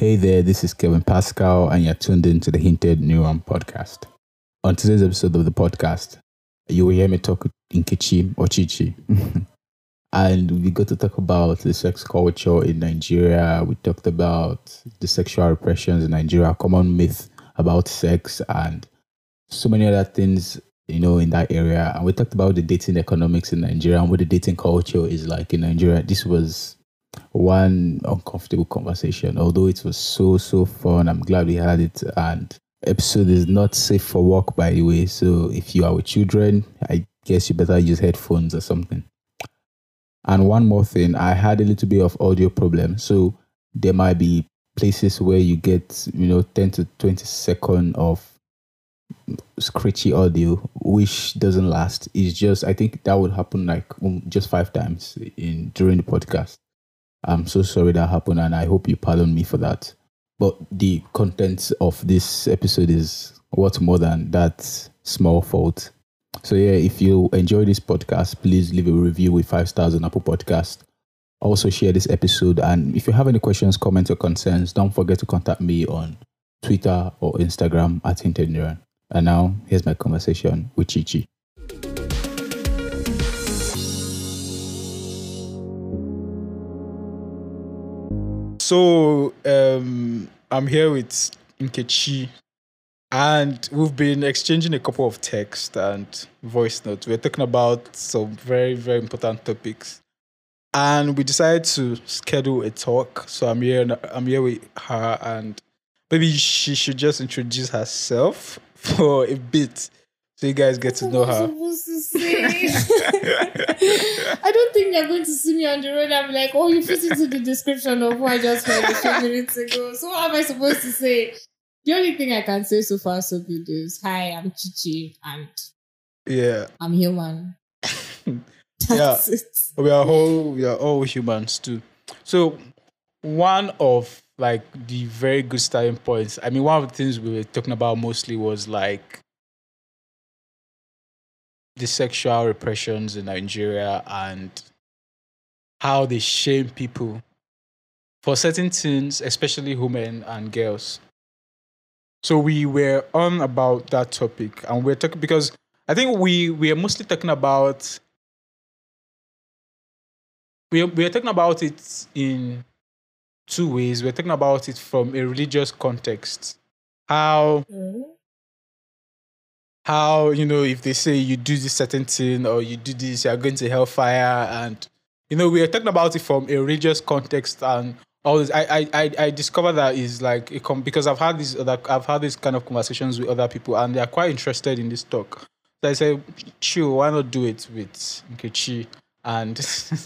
Hey there, this is Kevin Pascal, and you're tuned in to the Hinted Neuron podcast. On today's episode of the podcast, you will hear me talk with Nkechi or Chichi. And we got to talk about the sex culture in Nigeria. We talked about the sexual repressions in Nigeria, common myth about sex, and so many other things, in that area. And we talked about the dating economics in Nigeria and what the dating culture is like in Nigeria. This was one uncomfortable conversation, although it was so fun. I'm glad we had it. And episode is not safe for work, by the way, so if you are with children, I guess you better use headphones or something. And one more thing, I had a little bit of audio problem, so there might be places where you get 10 to 20 seconds of scratchy audio which doesn't last. It's just, I think that would happen like just 5 times during the podcast. I'm so sorry that happened, and I hope you pardon me for that. But the content of this episode is what more than that small fault. So yeah, if you enjoy this podcast, please leave a review with 5 stars on Apple Podcast. Also share this episode, and if you have any questions, comments, or concerns, don't forget to contact me on Twitter or Instagram at Hinted Neuron. And now, here's my conversation with Chichi. So, I'm here with Nkechi, and we've been exchanging a couple of texts and voice notes. We're talking about some very, very important topics, and we decided to schedule a talk. So I'm here with her, and maybe she should just introduce herself for a bit, so you guys get to know her. Supposed to say? I don't think they're going to see me on the road and be like, oh, you fit into the description of what I just heard a few minutes ago. So what am I supposed to say? The only thing I can say so far so good is, hi, I'm Chichi, and I'm human. That's it. We are all humans too. So one of like the very good starting points, I mean, one of the things we were talking about mostly was like the sexual repressions in Nigeria and how they shame people for certain things, especially women and girls. So we were on about that topic, and we're talking because I think we are mostly talking about we are talking about it in 2 ways. We're talking about it from a religious context. How if they say you do this certain thing or you do this, you're going to hellfire, and we are talking about it from a religious context and all this. I discovered that is like because I've had these kind of conversations with other people, and they are quite interested in this talk. So I say, chill, why not do it with Nkechi? And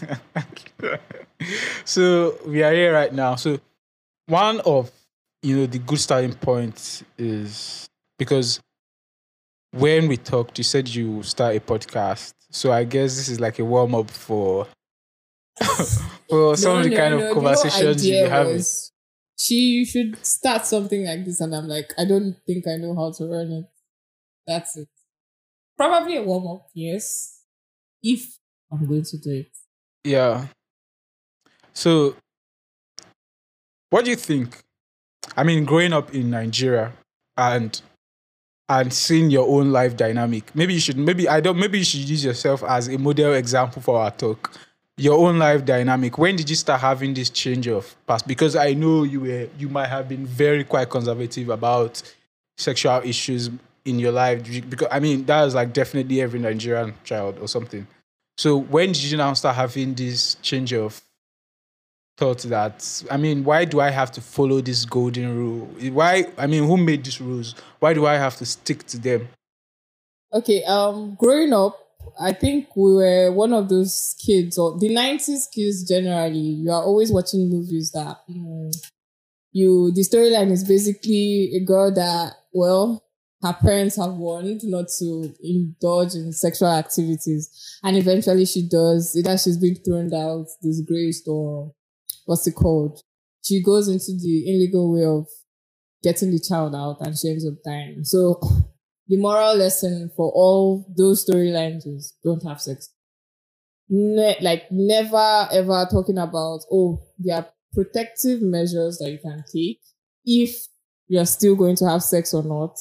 so we are here right now. So one of the good starting points is because when we talked, you said you start a podcast. So I guess this is like a warm up for some of the kind of conversations you have. You should start something like this, and I'm like, I don't think I know how to run it. That's it. Probably a warm up, yes, if I'm going to do it. Yeah. So, what do you think? I mean, growing up in Nigeria and seeing your own life dynamic. Maybe you should use yourself as a model example for our talk. Your own life dynamic. When did you start having this change of past? Because I know you might have been very quite conservative about sexual issues in your life. Because I mean, that was like definitely every Nigerian child or something. So when did you now start having this change of thought that, I mean, why do I have to follow this golden rule? Who made these rules? Why do I have to stick to them? Okay, growing up, I think we were one of those kids, or the 90s kids generally, you are always watching movies that, the storyline is basically a girl that, her parents have warned not to indulge in sexual activities. And eventually she does. Either she's been thrown out, disgraced, or what's it called? She goes into the illegal way of getting the child out, and she ends up dying. So the moral lesson for all those storylines is don't have sex. Never ever talking about, their protective measures that you can take if you're still going to have sex or not,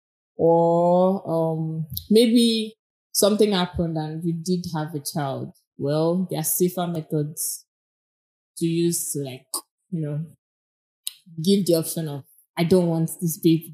or maybe something happened and you did have a child. Well, there are safer methods to use to, like, give the option of, I don't want this baby.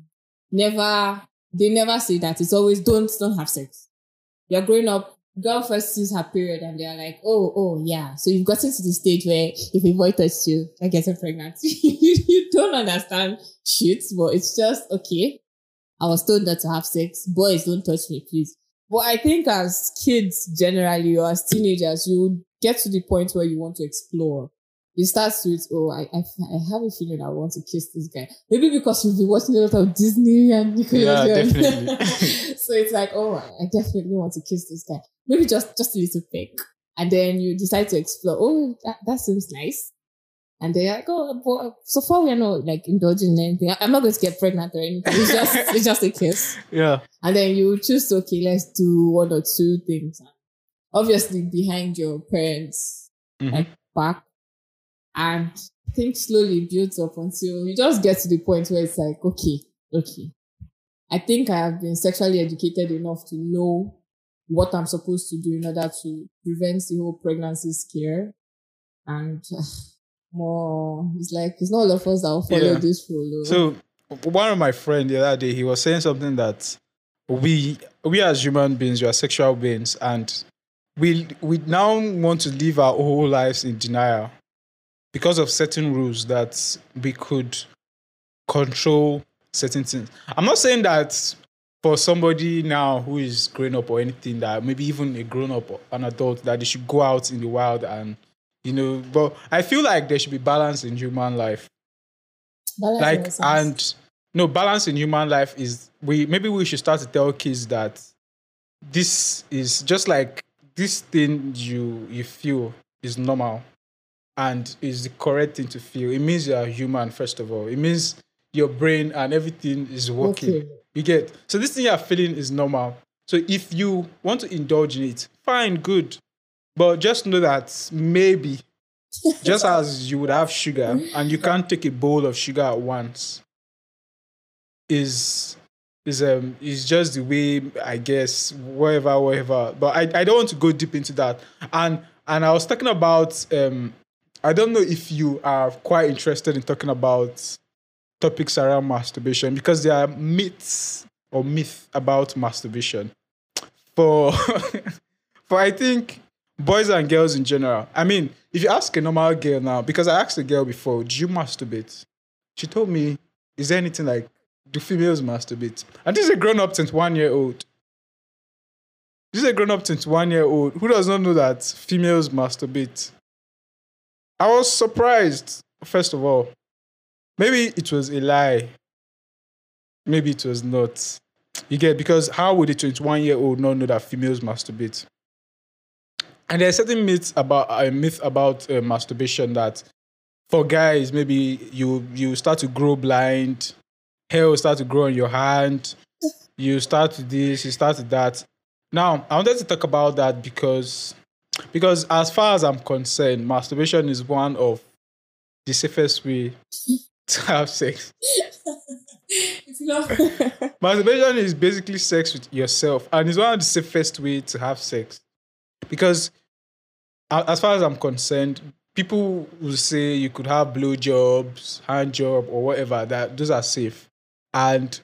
They never say that. It's always don't have sex. You're growing up, girl first sees her period and they're like, oh yeah. So you've gotten to the stage where if a boy touches you, I get pregnant. You don't understand shit, but it's just, okay, I was told not to have sex. Boys, don't touch me, please. But I think as kids generally, or as teenagers, you get to the point where you want to explore. It starts with, I have a feeling I want to kiss this guy. Maybe because you've been watching a lot of Disney and you yeah, definitely. So it's like, I definitely want to kiss this guy. Maybe just a little peck. And then you decide to explore. Oh, that seems nice. And they're like, but so far we're not like indulging in anything. I'm not going to get pregnant or anything. It's just a kiss. Yeah. And then you choose, okay, let's do one or two things. Obviously behind your parents, like back. And things slowly builds up until you just get to the point where it's like, okay. I think I have been sexually educated enough to know what I'm supposed to do in order to prevent the whole pregnancy scare. And more, it's like, it's not all of us that will follow this rule. So one of my friends the other day, he was saying something that we as human beings, we are sexual beings, and we now want to live our whole lives in denial because of certain rules that we could control certain things. I'm not saying that for somebody now who is growing up or anything, that maybe even a grown up or an adult, that they should go out in the wild and, but I feel like there should be balance in human life. Balance in human life is, we should start to tell kids that this is just like this thing you feel is normal and is the correct thing to feel. It means you are human, first of all. It means your brain and everything is working. Okay. You get? So this thing you're feeling is normal. So if you want to indulge in it, fine, good. But just know that maybe, just as you would have sugar and you can't take a bowl of sugar at once, is just the way, I guess, whatever. But I don't want to go deep into that. And I was talking about, I don't know if you are quite interested in talking about topics around masturbation, because there are myth about masturbation for I think boys and girls in general. I mean, if you ask a normal girl now, because I asked a girl before, do you masturbate? She told me, is there anything like, do females masturbate? And this is a grown-up 21-year-old. This is a grown-up 21-year-old who does not know that females masturbate. I was surprised, first of all. Maybe it was a lie. Maybe it was not. You get, because how would a 21-year-old not know that females masturbate? And there's certain myth about masturbation that for guys, maybe you start to grow blind, hair will start to grow on your hand, you start to this, you start to that. Now, I wanted to talk about that because as far as I'm concerned, masturbation is one of the safest way to have sex. It's not. Masturbation is basically sex with yourself, and it's one of the safest ways to have sex. Because as far as I'm concerned, people will say you could have blowjobs, hand job, or whatever, that those are safe. And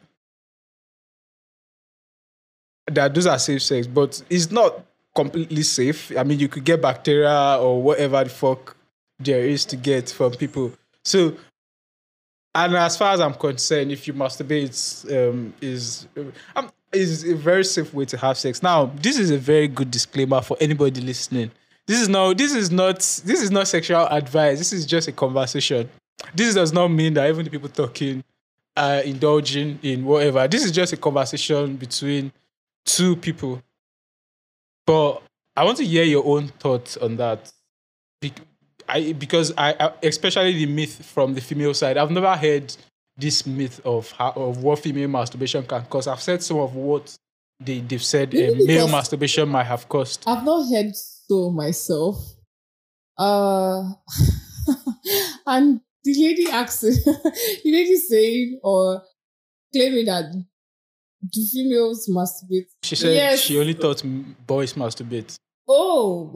that those are safe sex, but it's not completely safe. I mean, you could get bacteria or whatever the fuck there is to get from people. So, and as far as I'm concerned, if you masturbate, is a very safe way to have sex. Now, this is a very good disclaimer for anybody listening. This is not sexual advice. This is just a conversation. This does not mean that even the people talking are indulging in whatever. This is just a conversation between two people. But I want to hear your own thoughts on that. Because I especially the myth from the female side. I've never heard this myth of what female masturbation can cause. I've said some of what they've said male masturbation might have caused. I've not heard so myself. I And the lady asks, the lady saying or claiming that do females masturbate? She said Yes. she only thought boys masturbate. Oh,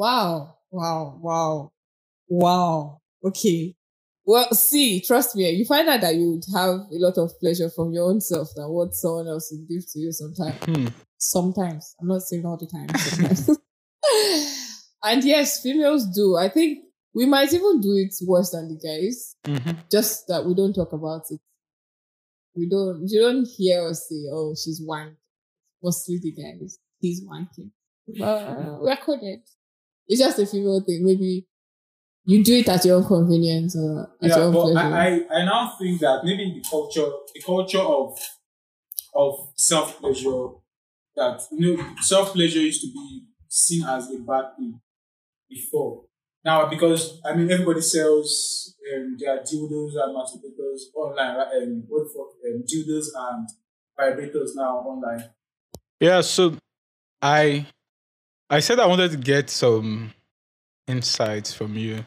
wow. Okay. Well, see, trust me, you find out that you would have a lot of pleasure from your own self than what someone else will give to you sometimes. Sometimes. I'm not saying all the time. Sometimes. And yes, females do. I think we might even do it worse than the guys. Just that we don't talk about it. You don't hear us say, oh, she's wanking. Mostly the guys. He's wanking. We're coded. It's just a female thing. Maybe you do it at your own convenience or at your own pleasure. I now think that maybe the culture of self pleasure, that self pleasure used to be seen as a bad thing before. Now, because everybody sells their dildos and masturbators online, right? Dildos and vibrators now online. Yeah, so I said I wanted to get some insights from you.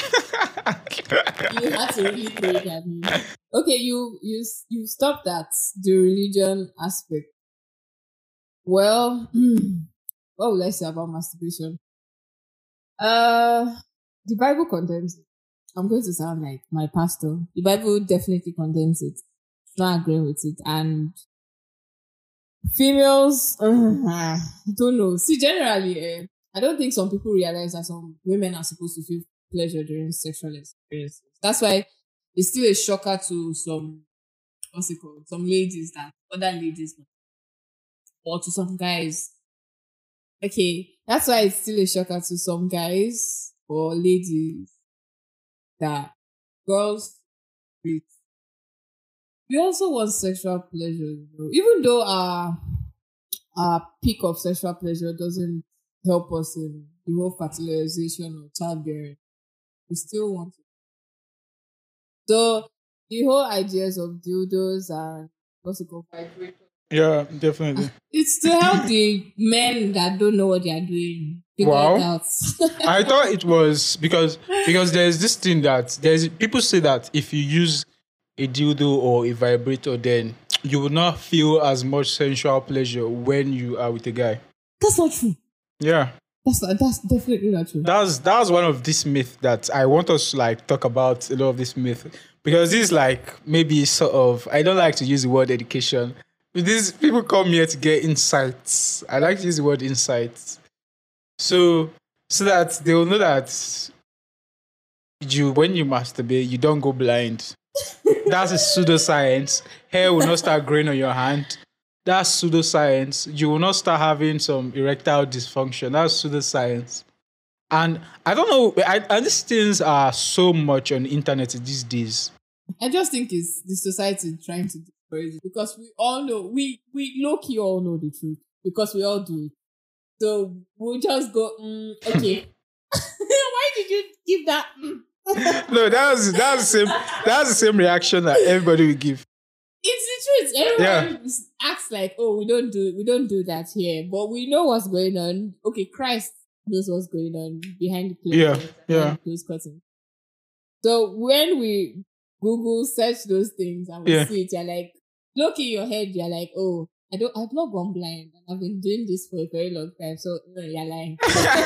You had to really throw it at me. Okay, you stopped at the religion aspect. Well, what would I say about masturbation? The Bible condemns it. I'm going to sound like my pastor. The Bible definitely condemns it. Not agreeing with it. And females, don't know. See, generally, I don't think some people realize that some women are supposed to feel pleasure during sexual experiences. That's why it's still a shocker to some, some ladies that other ladies, or to some guys. Okay, that's why it's still a shocker to some guys or ladies that girls breathe. We also want sexual pleasure, even though our peak of sexual pleasure doesn't help us in the whole fertilization or childbearing. We still want it. So the whole ideas of dildos and vibrators. Yeah, definitely. It's to help the men that don't know what they are doing figure it out. I thought it was because there's this thing that people say that if you use a dildo or a vibrator, then you will not feel as much sensual pleasure when you are with a guy. That's not true. Yeah. That's definitely not true. That's one of this myth that I want us to talk about, a lot of this myth, because this is maybe sort of, I don't like to use the word education. These people come here to get insights. I like to use the word insights. So that they will know that when you masturbate, you don't go blind. That's a pseudoscience. Hair will not start growing on your hand. That's pseudoscience. You will not start having some erectile dysfunction. That's pseudoscience. And I don't know, and these things are so much on the internet these days. I just think it's the society trying to discourage it, because we all know, we low-key all know the truth, because we all do it. So we'll just go, okay. Why did you give that? No, that's the same reaction that everybody will give. It's the truth. Everyone acts like, oh, we don't do that here, but we know what's going on. Okay, Christ knows what's going on behind the closed closed curtain. So when we Google search those things and we see it, you're like, look in your head, you're like, oh, I've not gone blind, and I've been doing this for a very long time. So no, you're lying.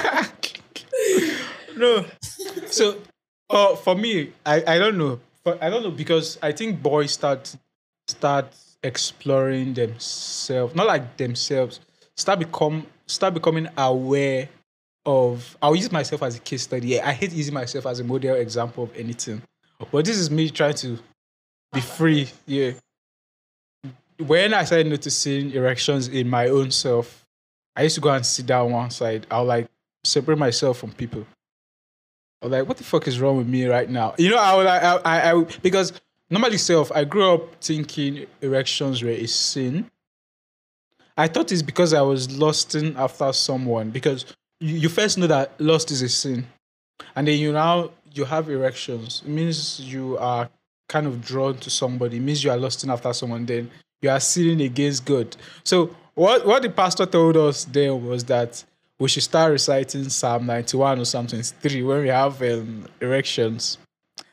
No. So for me, I don't know. I don't know, because I think boys start exploring themselves, not like themselves, start becoming aware of. I'll use myself as a case study. I hate using myself as a model example of anything, but this is me trying to be free. Yeah. When I started noticing erections in my own self, I used to go and sit down one side. I'll separate myself from people. I was like, what the fuck is wrong with me right now? I because normally I grew up thinking erections were a sin. I thought it's because I was lusting after someone, because you first know that lust is a sin. And then you have erections. It means you are kind of drawn to somebody. It means you are lusting after someone. Then you are sinning against God. So what the pastor told us then was that we should start reciting Psalm 91 or something 3 when we have erections.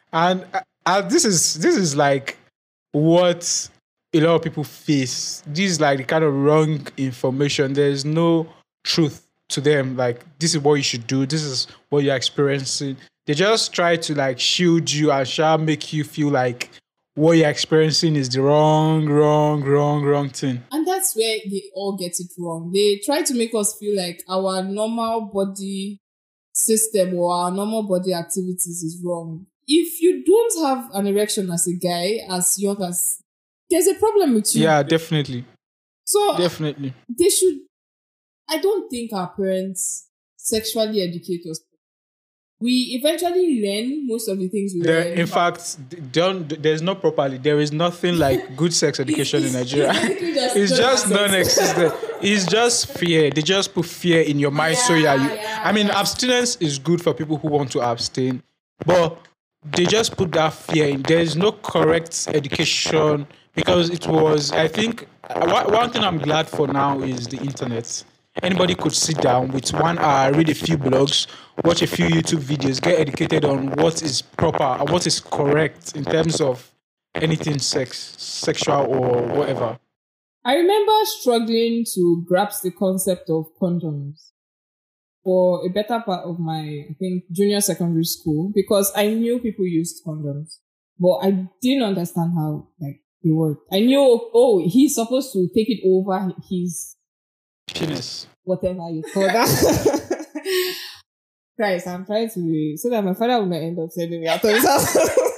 And this is like what a lot of people face. This is like the kind of wrong information. There's no truth to them. Like, this is what you should do. This is what you're experiencing. They just try to like shield you and shall make you feel like what you're experiencing is the wrong thing. And that's where they all get it wrong. They try to make us feel like our normal body system or our normal body activities is wrong. If you don't have an erection as a guy, as young as, there's a problem with you. Yeah, definitely. So Definitely. they should, I don't think our parents sexually educate us. We eventually learn most of the things we learn. In fact, there's no properly. There is nothing like good sex education in Nigeria. It's just non-existent. It's just fear. They just put fear in your mind. I mean, abstinence is good for people who want to abstain, but they just put that fear in. There is no correct education because it was, I think, one thing I'm glad for now is the internet. Anybody could sit down with 1 hour, read a few blogs, watch a few YouTube videos, get educated on what is proper and what is correct in terms of anything sexual or whatever. I remember struggling to grasp the concept of condoms for a better part of my, I think, junior secondary school because I knew people used condoms, but I didn't understand how like they work. I knew, oh, he's supposed to take it over his penis, whatever you call that. Christ, I'm trying to be so that my father will not end up sending me out of his house.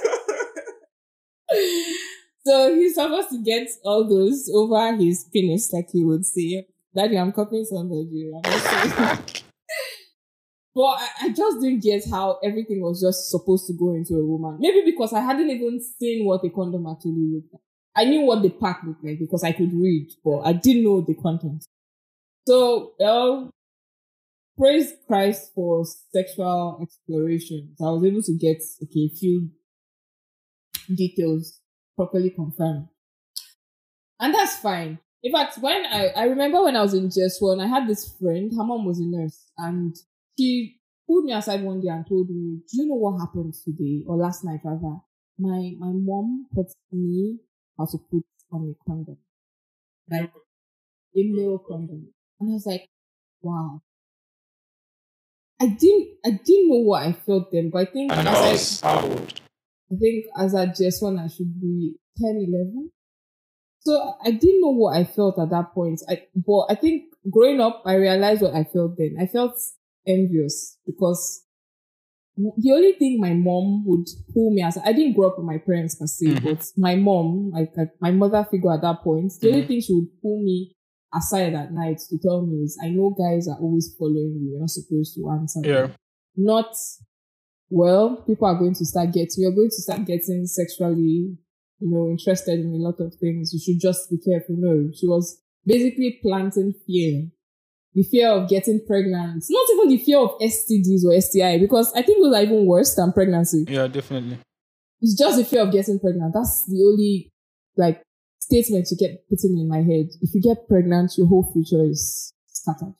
So he's supposed to get all those over his penis, like he would say. Daddy, I'm copying somebody. I'm not saying. But I just didn't get how everything was just supposed to go into a woman. Maybe because I hadn't even seen what a condom actually looked like. I knew what the pack looked like because I could read, but I didn't know the content. So, praise Christ for sexual exploration. I was able to get a few details properly confirmed. And that's fine. In fact, when I remember when I was in JS1, I had this friend, her mom was a nurse, and she pulled me aside one day and told me, do you know what happened today or last night rather? My mom taught me how to put on a condom. Like a male condom. And I was like, wow. I didn't know what I felt then, but I think as at JS1 I should be 10, 11. So I didn't know what I felt at that point. But I think growing up, I realized what I felt then. I felt envious because the only thing my mom would pull me aside, I didn't grow up with my parents per se, but my mom, like my mother figure at that point, the only thing she would pull me aside at night to tell me is, I know guys are always following you. You're not supposed to answer. Yeah. Not, well, people are going to start getting, you're going to start getting sexually, interested in a lot of things. You should just be careful. No, she was basically planting fear. The fear of getting pregnant. Not even the fear of STDs or STI, because I think those are even worse than pregnancy. Yeah, definitely. It's just the fear of getting pregnant. That's the only, statement you get putting in my head. If you get pregnant, your whole future is scattered.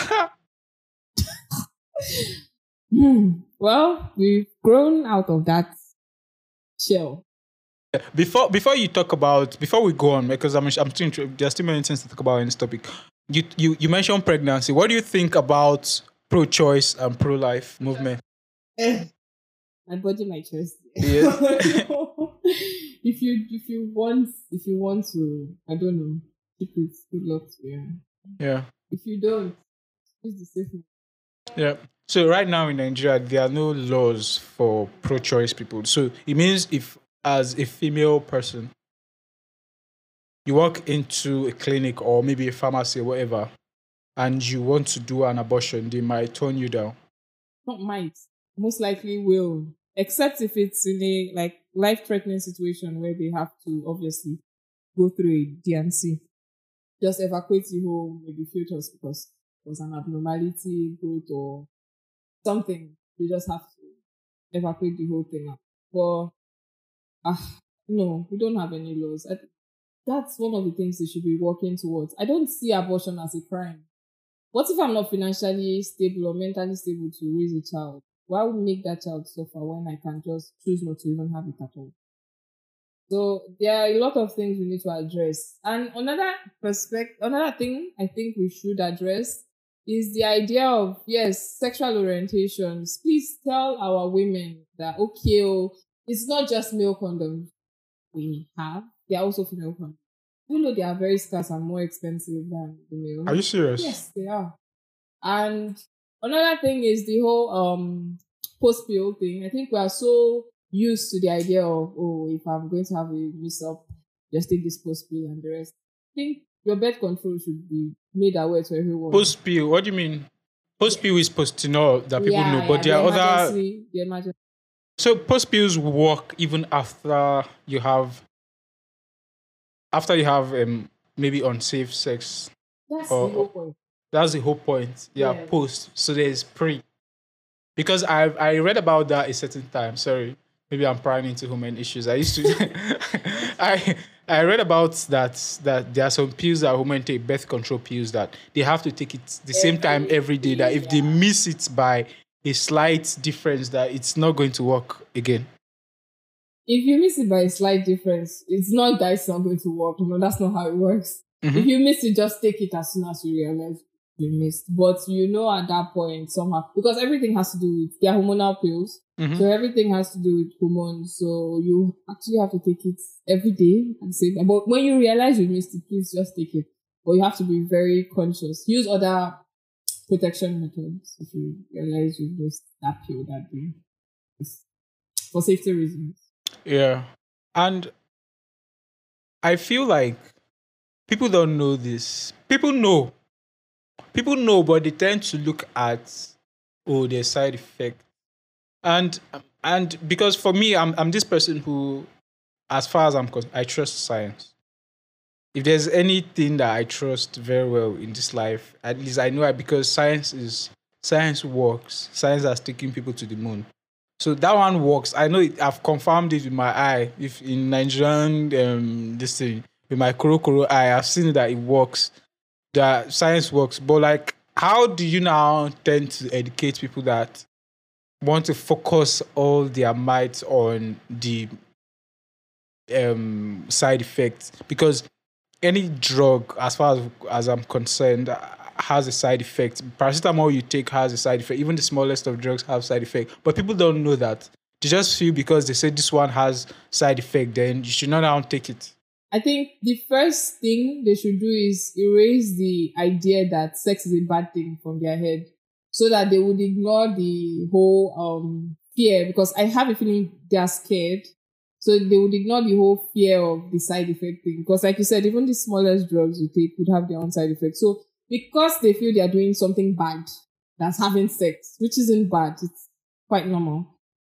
Well, we've grown out of that shell. Before we go on, because I'm still there's still many things to talk about in this topic. You mentioned pregnancy. What do you think about pro-choice and pro-life movement? My body, my choice. Yeah. If you want to, I don't know, keep it. Good luck to you. Yeah. If you don't, choose the safe. Yeah. So right now in Nigeria, there are no laws for pro-choice people. So it means if, as a female person, you walk into a clinic or maybe a pharmacy or whatever, and you want to do an abortion, they might turn you down. Not might. Most likely will. Except if it's in a life-threatening situation where they have to obviously go through a D&C. Just evacuate you home, maybe fetus because there's an abnormality, growth or something. You just have to evacuate the whole thing out. But no, we don't have any laws. That's one of the things they should be working towards. I don't see abortion as a crime. What if I'm not financially stable or mentally stable to raise a child? Why would make that child suffer when I can just choose not to even have it at all? So there are a lot of things we need to address. And another thing I think we should address is the idea of, yes, sexual orientations. Please tell our women that, okay, it's not just male condoms we have, they are also female condoms. You know, they are very scarce and more expensive than the male. Are you serious? Yes, they are. And another thing is the whole post-pill thing. I think we are so used to the idea of, if I'm going to have a mix-up, just take this post-pill and the rest. I think your birth control should be made aware to everyone. Post-pill, what do you mean? Post-pill is post-know that people know, but there are other... The emergency. So post-pills work even after you have maybe unsafe sex. That's the whole point. That's the whole point. Yeah, post. So there's pre. Because I read about that a certain time. Sorry, maybe I'm prying into human issues. I used to I read about that there are some pills that women take, birth control pills, that they have to take it the same time every day. That if they miss it by a slight difference, that it's not going to work again. If you miss it by a slight difference, it's not that it's not going to work. No, that's not how it works. Mm-hmm. If you miss it, just take it as soon as you realize you missed. But at that point somehow, because everything has to do with their hormonal pills. Mm-hmm. So everything has to do with hormones. So you actually have to take it every day and say that. But when you realize you missed it, please just take it. But you have to be very conscious. Use other protection methods if you realize you missed that pill that day. For safety reasons. Yeah. And I feel like people don't know this. People know, but they tend to look at, their side effect. And because for me, I'm this person who, as far as I'm concerned, I trust science. If there's anything that I trust very well in this life, at least I know it, because science works. Science has taken people to the moon. So that one works. I know it. I've confirmed it with my eye. If in Nigerian this thing, with my koro eye, I've seen that it works. That science works. But like, how do you now tend to educate people that want to focus all their might on the side effects? Because any drug, as far as I'm concerned, has a side effect. Paracetamol you take has a side effect. Even the smallest of drugs have side effect. But people don't know that. They just feel because they say this one has side effect, then you should not now take it. I think the first thing they should do is erase the idea that sex is a bad thing from their head, so that they would ignore the whole fear, because I have a feeling they are scared. So they would ignore the whole fear of the side effect thing. Because like you said, even the smallest drugs you take would have their own side effects. So because they feel they are doing something bad, that's having sex, which isn't bad, it's quite normal.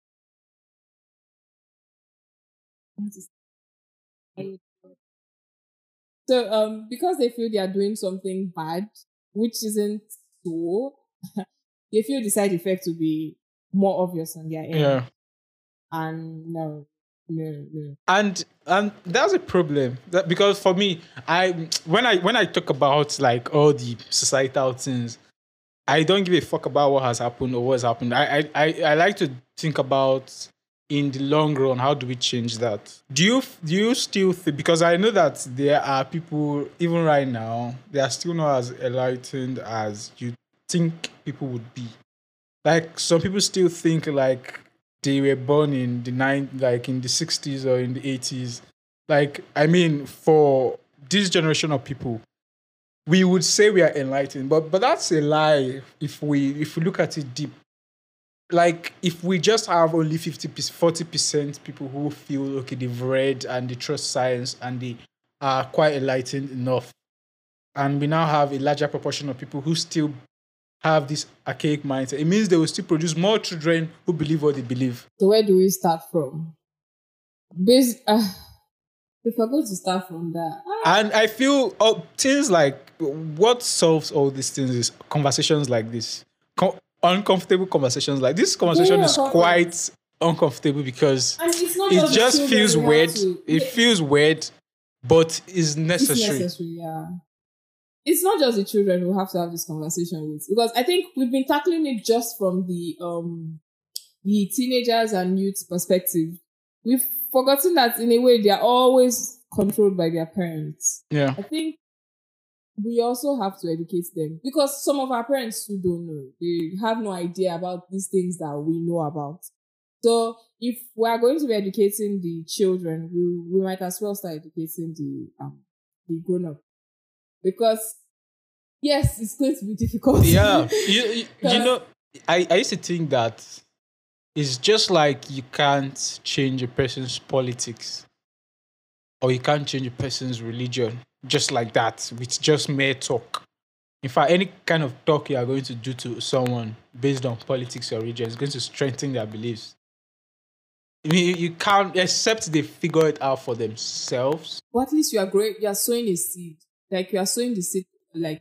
So because they feel they are doing something bad, which isn't so, they feel the side effect to be more obvious on their end. Yeah. And no. And that's a problem. Because for me, when I talk about like all the societal things, I don't give a fuck about what has happened or what's happened. I like to think about, in the long run, how do we change that? Do you still think, because I know that there are people, even right now, they are still not as enlightened as you think people would be. Like, some people still think like they were born in the in the 60s or in the 80s. Like, I mean, for this generation of people, we would say we are enlightened, but that's a lie if we look at it deep. Like, if we just have only 40% people who feel, okay, they've read and they trust science and they are quite enlightened enough, and we now have a larger proportion of people who still have this archaic mindset, it means they will still produce more children who believe what they believe. So where do we start from? If we're going to start from that. And I feel things like, what solves all these things is conversations like this. Uncomfortable conversations like this. Conversation is quite uncomfortable because it just feels weird. It feels weird, but it's necessary. It's necessary, yeah. It's not just the children who have to have this conversation with, because I think we've been tackling it just from the the teenagers and youth perspective, we've forgotten that in a way they are always controlled by their parents. Yeah. I think we also have to educate them because some of our parents who don't know, they have no idea about these things that we know about. So if we are going to be educating the children, we might as well start educating the grown up, because yes, it's going to be difficult. Yeah. You know, I used to think that it's just like you can't change a person's politics or you can't change a person's religion just like that with just mere talk. In fact, any kind of talk you are going to do to someone based on politics or religion is going to strengthen their beliefs. I mean, you can't, except they figure it out for themselves. But at least you are sowing a seed. Like you are sowing the seed, like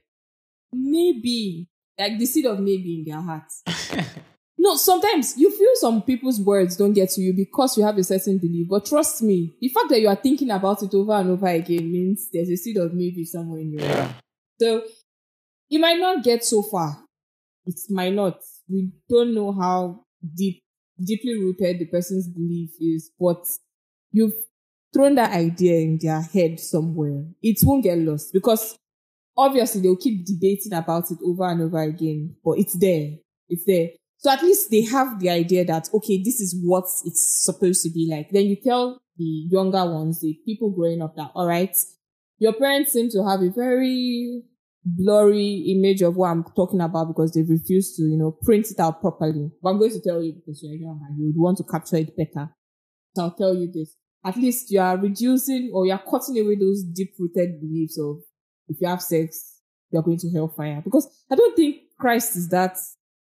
maybe, like the seed of maybe in their hearts. No, sometimes you feel some people's words don't get to you because you have a certain belief. But trust me, the fact that you are thinking about it over and over again means there's a seed of maybe somewhere in your heart. So it might not get so far. It might not. We don't know how deeply rooted the person's belief is, but you've thrown that idea in their head somewhere. It won't get lost because obviously they'll keep debating about it over and over again, but it's there. It's there. So at least they have the idea that, okay, this is what it's supposed to be like. Then you tell the younger ones, the people growing up, that, all right, your parents seem to have a very blurry image of what I'm talking about because they've refused to, print it out properly. But I'm going to tell you because you're young and you would want to capture it better. So I'll tell you this. At least you are reducing or you're cutting away those deep-rooted beliefs of if you have sex, you're going to hellfire. Because I don't think Christ is that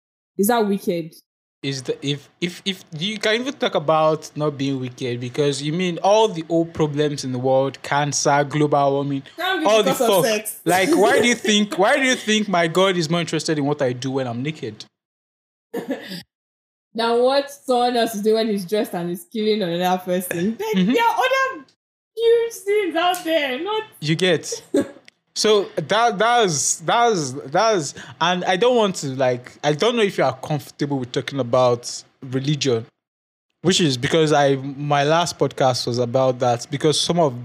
wicked. Is the if you can even talk about not being wicked, because you mean all the old problems in the world, cancer, global warming, all the fuck. Sex. Like why do you think my God is more interested in what I do when I'm naked? Than what someone else is doing when he's dressed and is killing another person. There are other huge things out there, not you get. So that's and I don't want to I don't know if you are comfortable with talking about religion, which is because my last podcast was about that, because some of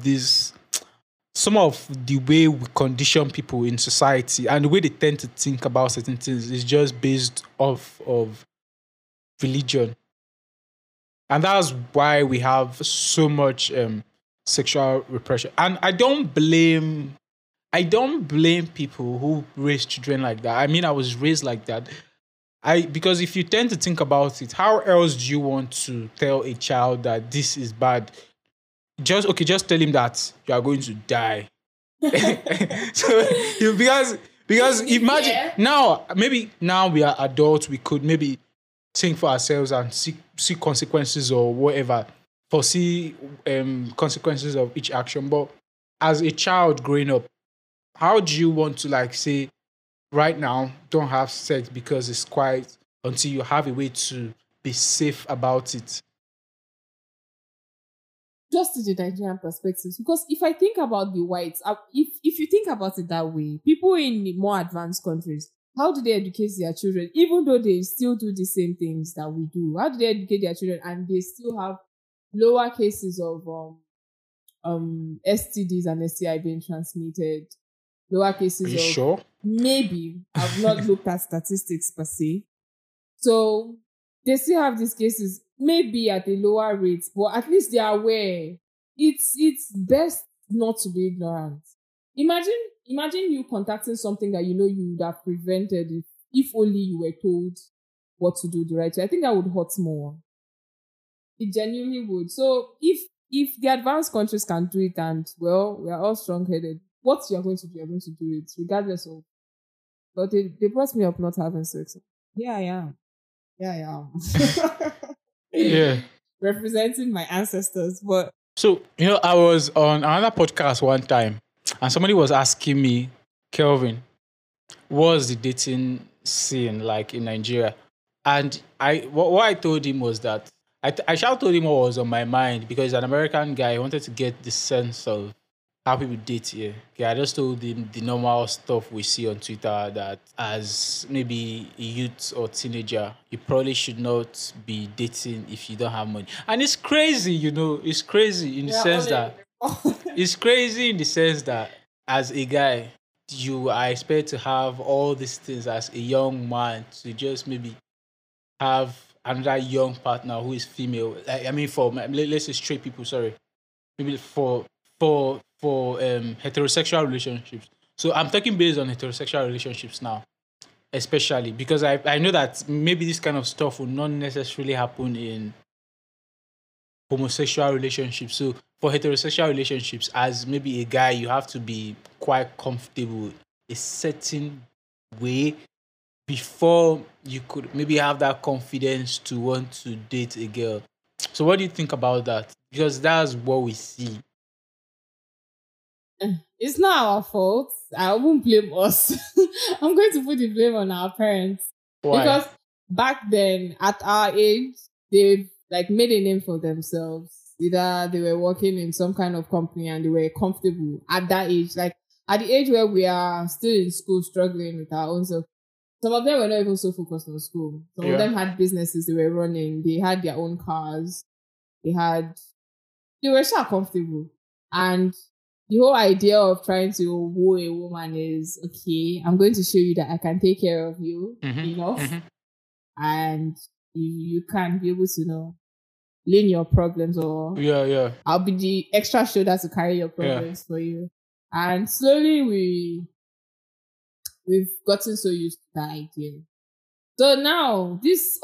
the way we condition people in society and the way they tend to think about certain things is just based off of religion. And that's why we have so much sexual repression. And I don't blame people who raise children like that. I mean, I was raised like that. Because if you tend to think about it, how else do you want to tell a child that this is bad? Just tell him that you are going to die. So because imagine now we are adults, we could maybe think for ourselves and see consequences or whatever, foresee consequences of each action. But as a child growing up, how do you want to say, right now, don't have sex because it's quiet until you have a way to be safe about it? Just to the Nigerian perspective, because if I think about the whites, if you think about it that way, people in the more advanced countries, how do they educate their children, even though they still do the same things that we do? How do they educate their children and they still have lower cases of STDs and STI being transmitted? Lower cases of sure? Maybe. I've not looked at statistics per se. So they still have these cases, maybe at a lower rate, but at least they are aware. It's best not to be ignorant. Imagine you contacting something that you would have prevented if only you were told what to do the right way. I think that would hurt more. It genuinely would. So if the advanced countries can do it, and well, we are all strong-headed, what you're going to do it, regardless of. But they brought me up not having sex. Yeah, I am. Yeah. Representing my ancestors. But so, I was on another podcast one time and somebody was asking me, Kelvin, what's the dating scene like in Nigeria? And what I told him was that I told him what was on my mind, because as an American guy, I wanted to get the sense of how people date here. Okay, I just told him the normal stuff we see on Twitter that as maybe a youth or teenager, you probably should not be dating if you don't have money. And it's crazy, it's crazy in the sense that it's crazy in the sense that as a guy, you are expected to have all these things as a young man to just maybe have another young partner who is female. I mean, for let's say straight people, sorry, maybe for heterosexual relationships. So I'm talking based on heterosexual relationships now, especially because I know that maybe this kind of stuff will not necessarily happen in homosexual relationships. So for heterosexual relationships, as maybe a guy, you have to be quite comfortable a certain way before you could maybe have that confidence to want to date a girl. So what do you think about that? Because that's what we see. It's not our fault. I won't blame us. I'm going to put the blame on our parents. Why? Because back then, at our age, they like made a name for themselves. Either they were working in some kind of company and they were comfortable at that age. Like at the age where we are still in school struggling with our own self. Some of them were not even so focused on school. Some of them had businesses they were running. They had their own cars. They were so comfortable. And the whole idea of trying to woo a woman is, okay, I'm going to show you that I can take care of you enough. And you can be able to, lean your problems or I'll be the extra shoulder to carry your problems for you. And slowly we've gotten so used to that idea. So now this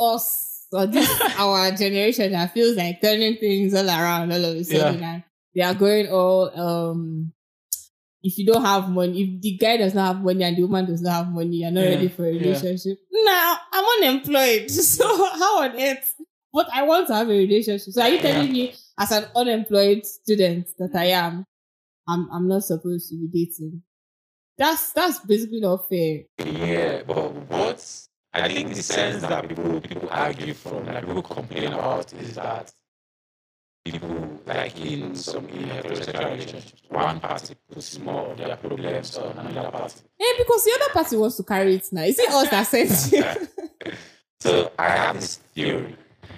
our generation that feels like turning things all around all of a sudden and they are going all if you don't have money, if the guy does not have money and the woman does not have money, you're not ready for a relationship. Now I'm unemployed. So how on earth? But I want to have a relationship. So are you telling me as an unemployed student that I am, I'm not supposed to be dating? That's basically not fair. Yeah, but what I think the sense that people argue from, like people complain about, is that people, like in some heterosexual relationships, one party puts more of their problems on another party. Yeah, because the other party wants to carry it now. Is it us that sends you? So I have this theory.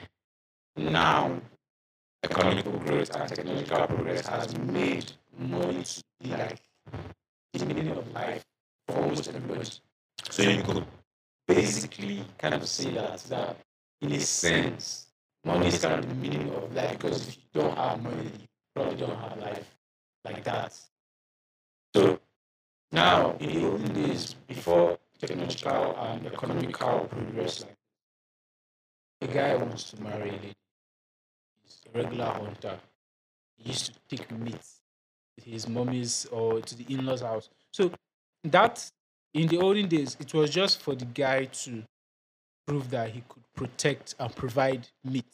Now, economical growth and technological progress has made money to be like the meaning of life for almost everybody. So you could basically kind of say that in a sense, money is kind of the meaning of life, because if you don't have money, you probably don't have life like that. So now, in the olden days, before technological and economical progress, like a guy wants to marry a lady, he's a regular hunter. He used to take meat to his mommy's or to the in-laws' house. So that in the olden days, it was just for the guy to prove that he could protect and provide meat.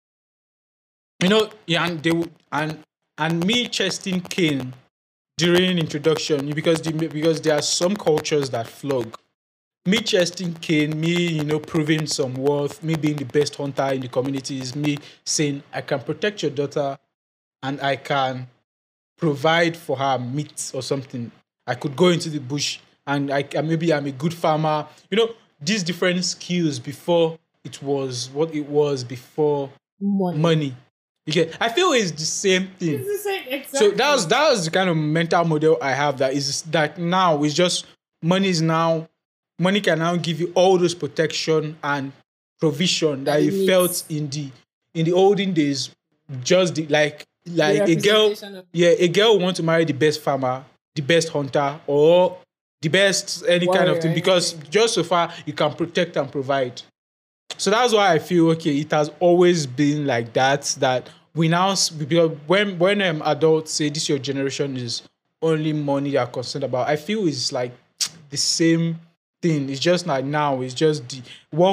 And they would and me chesting cane during introduction because there are some cultures that flog. Me chesting cane, me proving some worth, me being the best hunter in the community is me saying I can protect your daughter and I can provide for her meat or something. I could go into the bush and maybe I'm a good farmer. These different skills before it was what it was before money. Okay, I feel it's the same thing. It's the same, exactly. So that was the kind of mental model I have, that is that now it's just money can now give you all those protection and provision that you felt in the olden days. Just like a girl will want to marry the best farmer, the best hunter, or the best any kind of thing, because just so far you can protect and provide. So that's why I feel it has always been like that we now, because when adults say this your generation is only money you're concerned about, I feel it's like the same thing. It's just like now it's just the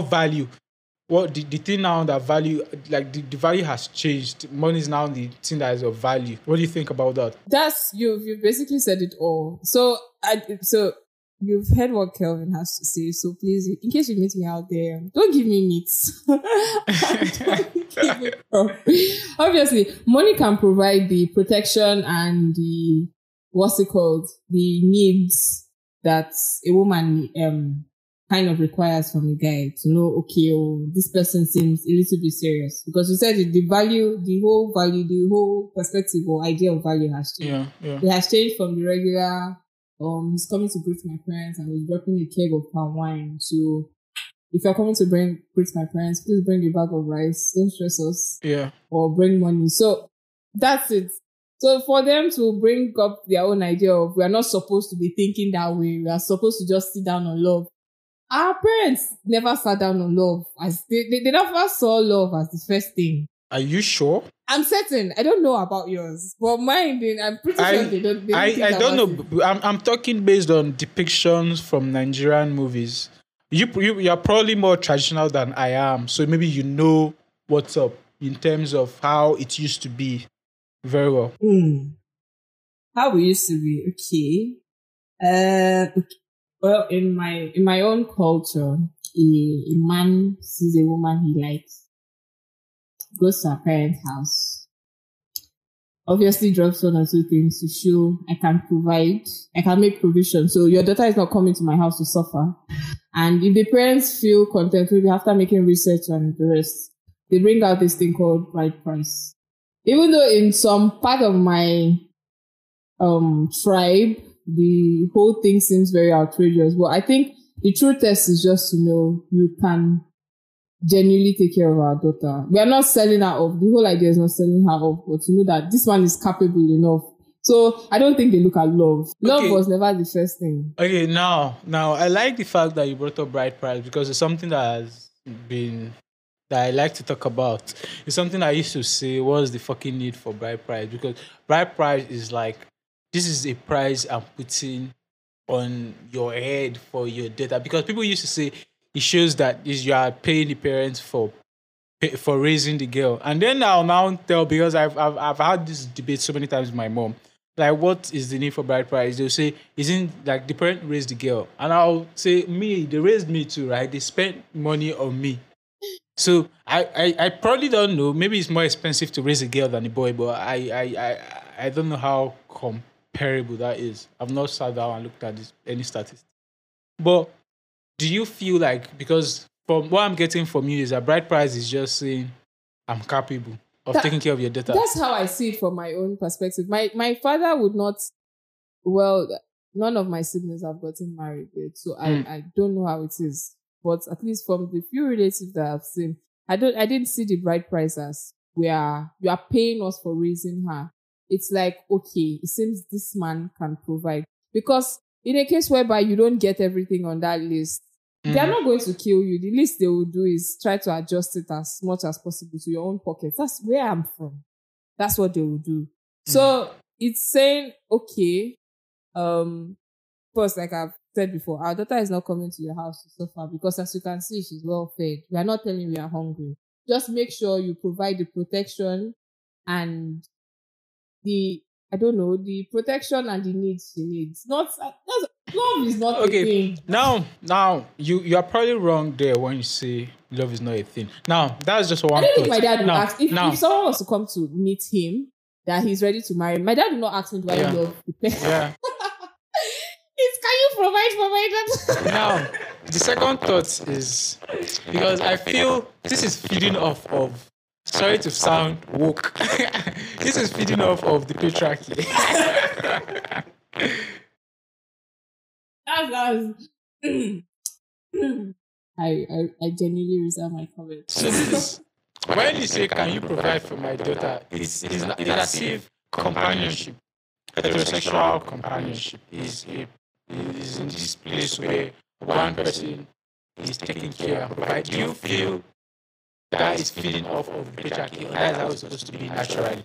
thing now that value, like the value has changed. Money is now the thing that is of value. What do you think about that? That's you've basically said it all. So you've heard what Kelvin has to say. So please, in case you meet me out there, don't give me meats. Obviously, money can provide the protection and the what's it called? The needs that a woman kind of requires from a guy to know, okay, oh, this person seems a little bit serious. Because you said the whole perspective or idea of value has changed. Yeah. It has changed from the regular, he's coming to greet my parents and he's dropping a keg of palm wine to, if you're coming to greet my parents, please bring a bag of rice. Don't stress us. Yeah. Or bring money. So that's it. So for them to bring up their own idea of we are not supposed to be thinking that way, we are supposed to just sit down on love. Our parents never sat down on love as they never saw love as the first thing. Are you sure? I'm certain. I don't know about yours, but mine, I'm pretty sure they don't. I don't know. I'm talking based on depictions from Nigerian movies. You're probably more traditional than I am, so maybe you know what's up in terms of how it used to be very well. How we used to be, okay. Well, in my own culture, a man sees a woman he likes, goes to her parents' house, obviously drops one or two things to show I can provide, I can make provision. So your daughter is not coming to my house to suffer. And if the parents feel content, maybe after making research on the rest, they bring out this thing called bride price. Even though in some part of my tribe, the whole thing seems very outrageous, but I think the true test is just to know you can genuinely take care of our daughter. We are not selling her off. The whole idea is not selling her off, but to know that this man is capable enough. So I don't think they look at love. Love was never the first thing. Okay, now I like the fact that you brought up bride price because it's something that has been that I like to talk about. It's something I used to say, what's the fucking need for bride price? Because bride price is like, this is a price I'm putting on your head for your data. Because people used to say it shows that you are paying the parents for raising the girl. And then I'll now tell, because I've had this debate so many times with my mom, like, what is the need for bride price? They'll say, isn't like the parent raised the girl? And I'll say, they raised me too, right? They spent money on me. So I probably don't know. Maybe it's more expensive to raise a girl than a boy, but I don't know how comparable that is. I've not sat down and looked at any statistics. But do you feel like, because from what I'm getting from you is that bride price is just saying I'm capable of taking care of your daughter? That's how I see it from my own perspective. My father would not. Well, none of my siblings have gotten married yet, so I don't know how it is. But at least from the few relatives that I've seen, I didn't see the bride price as you are paying us for raising her. It's like, okay, it seems this man can provide. Because in a case whereby you don't get everything on that list, they're not going to kill you. The least they will do is try to adjust it as much as possible to your own pocket. That's where I'm from. That's what they will do. So it's saying, okay, first, like I've said before, our daughter is not coming to your house to suffer because, as you can see, she's well fed. We are not telling you we are hungry. Just make sure you provide the protection and the protection and the needs she needs. Love is not a thing. Now you are probably wrong there when you say love is not a thing. Now that's just one. I don't think my dad would ask if someone was to come to meet him that he's ready to marry. My dad would not ask me, do I love the person? Yeah. Can you provide for my daughter? Now, the second thought is, because I feel this is feeding off of, sorry to sound woke, this is feeding off of the patriarchy. I genuinely reserve my comment. So this is, when you say, can you provide for my daughter, it's as if companionship, heterosexual companionship is in this place where one person is taking care and provide. Do you feel that is feeding off of the patriarchy, or that is how it's supposed to be naturally?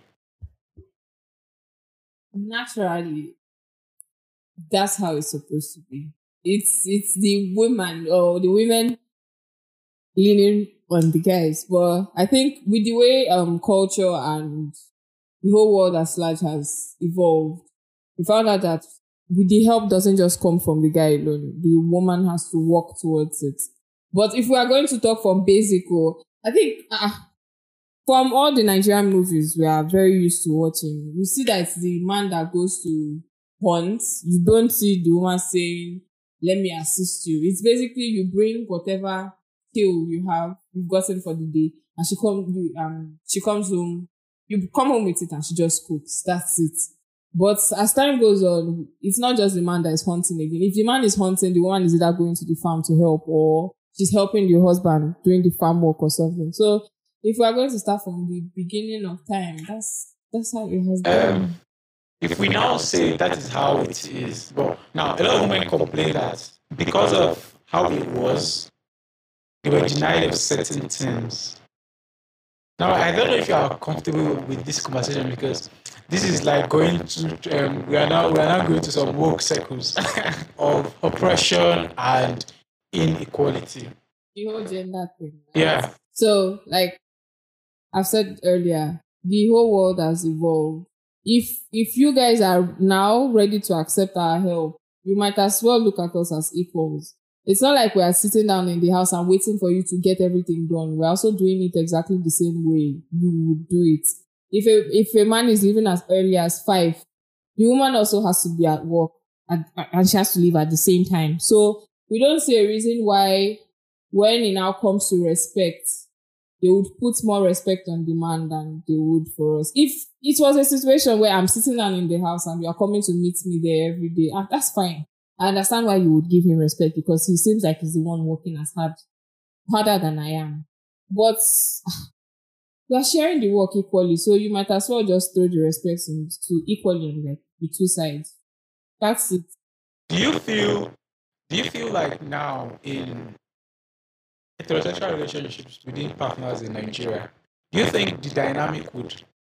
Naturally, that's how it's supposed to be. It's the women or the women leaning on the guys. But I think with the way culture and the whole world as large has evolved, we found out that the help doesn't just come from the guy alone. The woman has to work towards it. But if we are going to talk from basic, I think from all the Nigerian movies we are very used to watching, you see that it's the man that goes to hunt, you don't see the woman saying, let me assist you. It's basically you bring whatever skill you've gotten for the day, and she comes home, you come home with it and she just cooks. That's it. But as time goes on, it's not just the man that is hunting again. If the man is hunting, the woman is either going to the farm to help or she's helping your husband doing the farm work or something. So if we are going to start from the beginning of time, that's how it has been. If we now say that is how it is, but now a lot of women complain that because of how it was, they were denied of certain things. Now, I don't know if you are comfortable with this conversation because this is like going to we are now going to some woke circles of oppression and inequality. The whole gender thing. Right? Yeah. So, like I've said earlier, the whole world has evolved. If you guys are now ready to accept our help, you might as well look at us as equals. It's not like we are sitting down in the house and waiting for you to get everything done. We're also doing it exactly the same way you would do it. If a man is leaving as early as 5, the woman also has to be at work and she has to leave at the same time. So we don't see a reason why when it now comes to respect, they would put more respect on the man than they would for us. If it was a situation where I'm sitting down in the house and you are coming to meet me there every day, that's fine. I understand why you would give him respect because he seems like he's the one working as harder than I am. But we are sharing the work equally, so you might as well just throw the respect to equally on like the two sides. That's it. Do you feel like now in heterosexual relationships within partners in Nigeria, do you think the dynamic would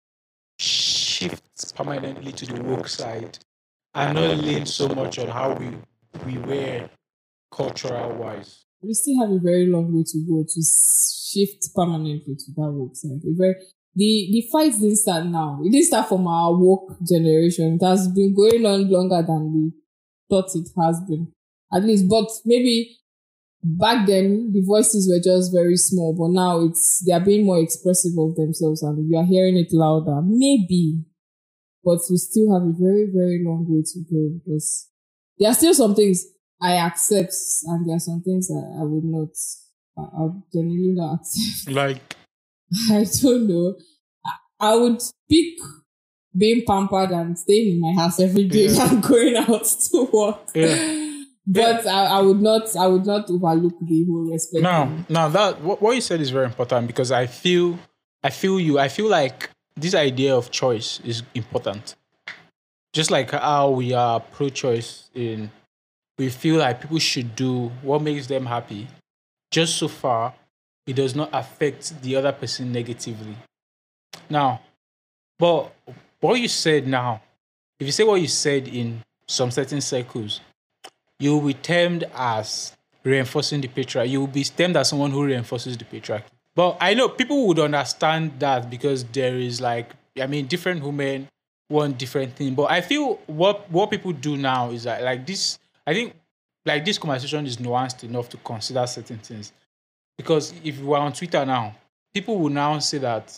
shift permanently to the woke side and not lean so much on how we were cultural wise? We still have a very long way to go to shift permanently to that woke side. The fight didn't start now. It didn't start from our woke generation. It has been going on longer than we thought it has been. At least, but maybe back then the voices were just very small, but now they are being more expressive of themselves and we are hearing it louder. Maybe. But we still have a very, very long way to go because there are still some things I accept and there are some things that I would not. I'll genuinely not accept. Like, I don't know. I would pick being pampered and staying in my house every day and going out to work. Yeah. But I would not overlook the whole respect. Now that what you said is very important because I feel like this idea of choice is important. Just like how we are pro-choice we feel like people should do what makes them happy. Just so far, it does not affect the other person negatively. Now, but what you said now, if you say what you said in some certain circles, you will be termed as reinforcing the patriarchy. You will be termed as someone who reinforces the patriarchy. But I know people would understand that because there is different women want different things. But I feel what people do now is like this. I think like this conversation is nuanced enough to consider certain things. Because if you are on Twitter now, people would say that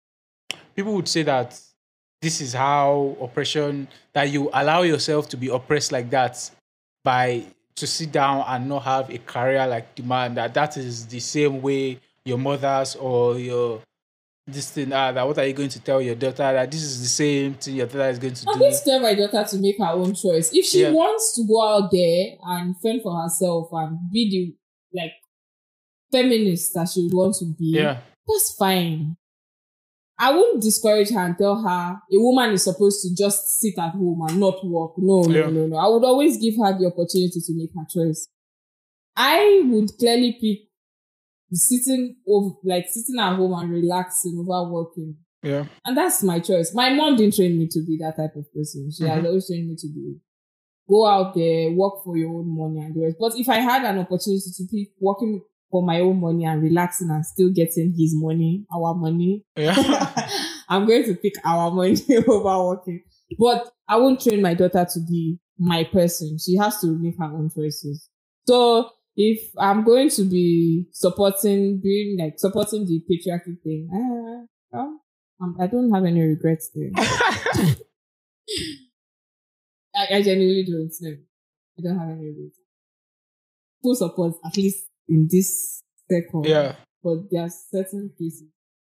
this is how oppression, that you allow yourself to be oppressed like that to sit down and not have a career like the man, that is the same way your mothers or your this thing that what are you going to tell your daughter that this is the same thing your daughter is going to do? I'm going to tell my daughter to make her own choice. If she wants to go out there and fend for herself and be the feminist that she would want to be, that's fine. I wouldn't discourage her and tell her a woman is supposed to just sit at home and not work. No. I would always give her the opportunity to make her choice. I would clearly pick sitting at home and relaxing over working. Yeah. And that's my choice. My mom didn't train me to be that type of person. She has always trained me to be go out there, work for your own money and the rest. But if I had an opportunity to pick working for my own money and relaxing and still getting his money, our money, I'm going to pick our money over working. But I won't train my daughter to be my person. She has to make her own choices. So if I'm going to be supporting the patriarchy thing, I don't have any regrets there. I genuinely don't know. I don't have any reason. Full support, at least in this second. Yeah. But there are certain cases.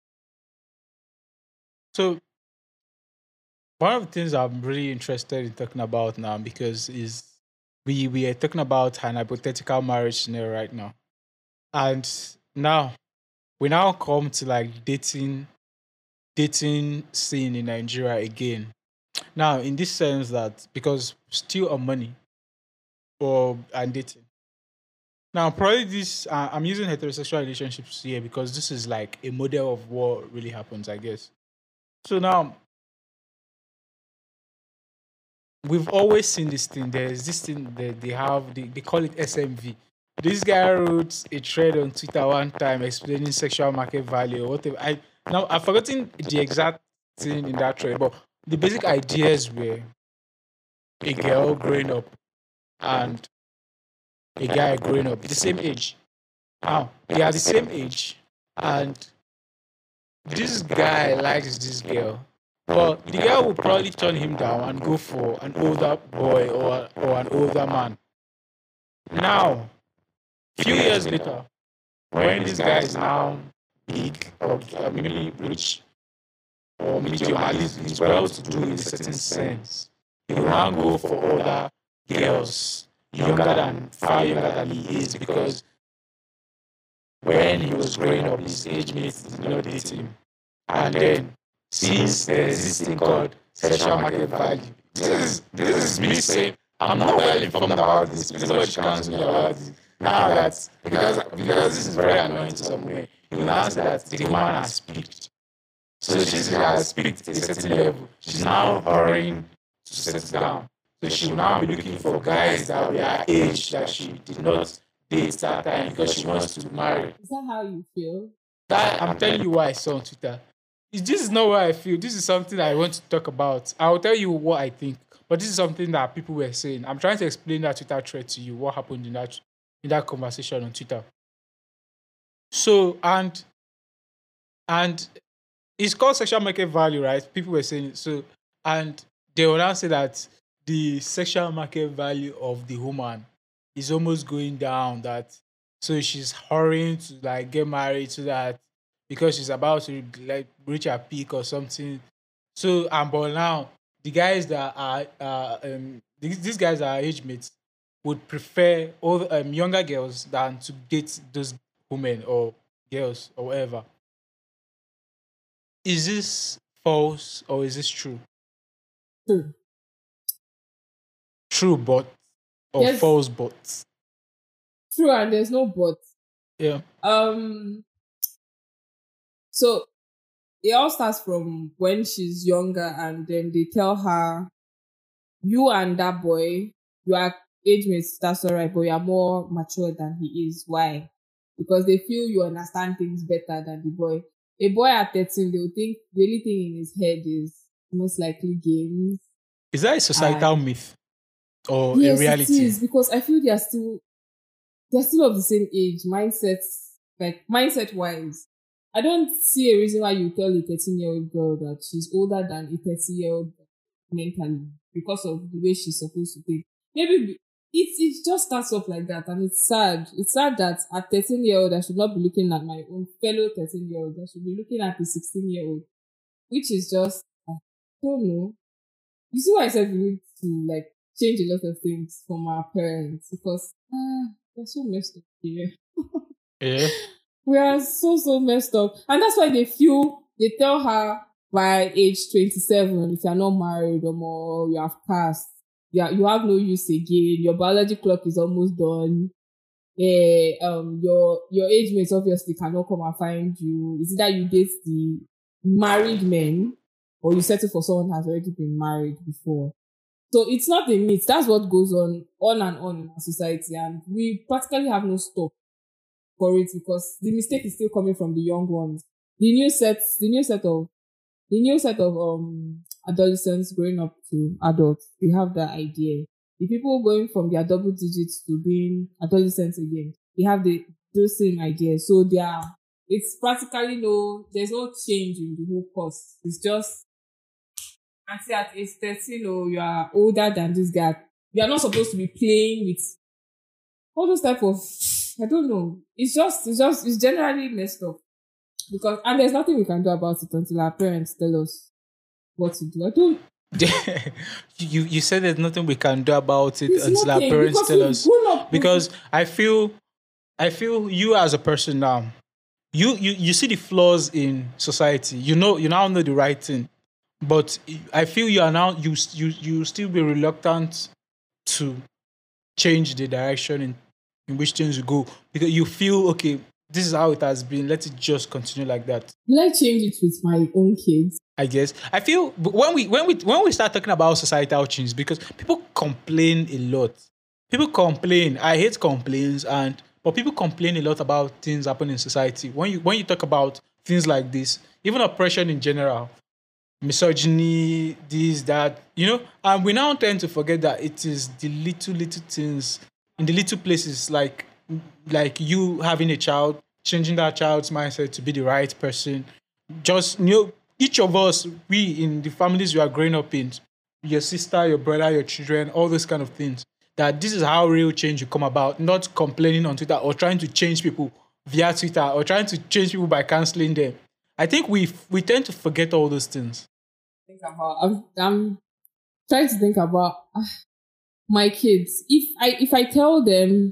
So one of the things I'm really interested in talking about now because is we are talking about an hypothetical marriage scenario right now. And now we now come to like dating scene in Nigeria again. Now, in this sense that because still on money or and dating. Now, probably this I'm using heterosexual relationships here because this is like a model of what really happens, I guess. So now we've always seen this thing. There's this thing that they call it SMV. This guy wrote a thread on Twitter one time explaining sexual market value or whatever. I've forgotten the exact thing in that thread, but the basic ideas were a girl growing up and a guy growing up the same age. Now they are the same age, and this guy likes this girl, but the girl will probably turn him down and go for an older boy or an older man. Now, few years later, when this guy is now big or maybe rich or medium, at least he's well to do in a certain sense, he will now go for older girls, far younger than he is, because when he was growing up, his age mates did not date him. And then, since there's this thing called sexual market value, this is me saying, I'm not well informed about this. Please watch counsel me about this. Now that, because this is very annoying to some way, you now say that the woman has peaked. So she has peaked at a certain level. She's now hurrying to settle down. So she will now be looking for guys that were her age that she did not date that time because she wants to marry. Is that how you feel? That I'm telling you what I saw on Twitter. This is not what I feel. This is something I want to talk about. I'll tell you what I think, but this is something that people were saying. I'm trying to explain that Twitter thread to you. What happened in that conversation on Twitter? So and it's called sexual market value, right? People were saying so, and they will now say that the sexual market value of the woman is almost going down. That so she's hurrying to like get married so that because she's about to like reach her peak or something. So but now the guys that are these guys that are age mates would prefer all younger girls than to date those women or girls or whatever. Is this false or is this true? True. True, but or Yes. false, but True, and there's no but. yeah. So it all starts from when she's younger, and then they tell her, you and that boy, you are age mates, that's all right, but you are more mature than he is. Why? Because they feel you understand things better than the boy. A boy at 13, they'll think the only thing in his head is most likely games. Is that a societal myth or a Yes, reality? it is, because I feel they're still of the same age, mindset wise. I don't see a reason why you tell a 13-year-old girl that she's older than a 30-year-old mentally because of the way she's supposed to think. Maybe it just starts off like that, and it's sad. It's sad that at 13-year-old, I should not be looking at my own fellow 13-year-old. I should be looking at the 16-year-old, which is just, I don't know. You see why I said we need to like change a lot of things from our parents, because they're so messed up here. Yeah. We are so messed up. And that's why they tell her by age 27, if you're not married or more, you have passed, you have no use again, your biology clock is almost done. Your age mates obviously cannot come and find you. It's either you date the married men or you settle for someone who has already been married before. So it's not a myth. That's what goes on and on in our society, and we practically have no stop for it, because the mistake is still coming from the young ones. The new set of adolescents growing up to adults, they have that idea. The people going from their double digits to being adolescents again, they have those same ideas. So it's practically there's no change in the whole course. It's just and say at age 13, oh, you are older than this guy. You are not supposed to be playing with all those type of, I don't know. It's generally messed up. Because, and there's nothing we can do about it until our parents tell us what to do. I don't, you said there's nothing we can do about it There's until our nothing, parents because tell we've us. grown up. Because I feel you as a person now, you see the flaws in society. You now know the right thing, but I feel you are now you still be reluctant to change the direction in which things will go, because you feel, okay, this is how it has been. Let it just continue like that. Will I change it with my own kids? I guess I feel when we start talking about societal change, because people complain a lot. People complain. I hate complaints, but people complain a lot about things happening in society. When you talk about things like this, even oppression in general, misogyny, this, that, and we now tend to forget that it is the little things in the little places, like you having a child, changing that child's mindset to be the right person. Just, each of us, we in the families we are growing up in, your sister, your brother, your children, all those kind of things, that this is how real change will come about, not complaining on Twitter or trying to change people via Twitter or trying to change people by canceling them. I think we tend to forget all those things. I'm trying to think about my kids. If I tell them,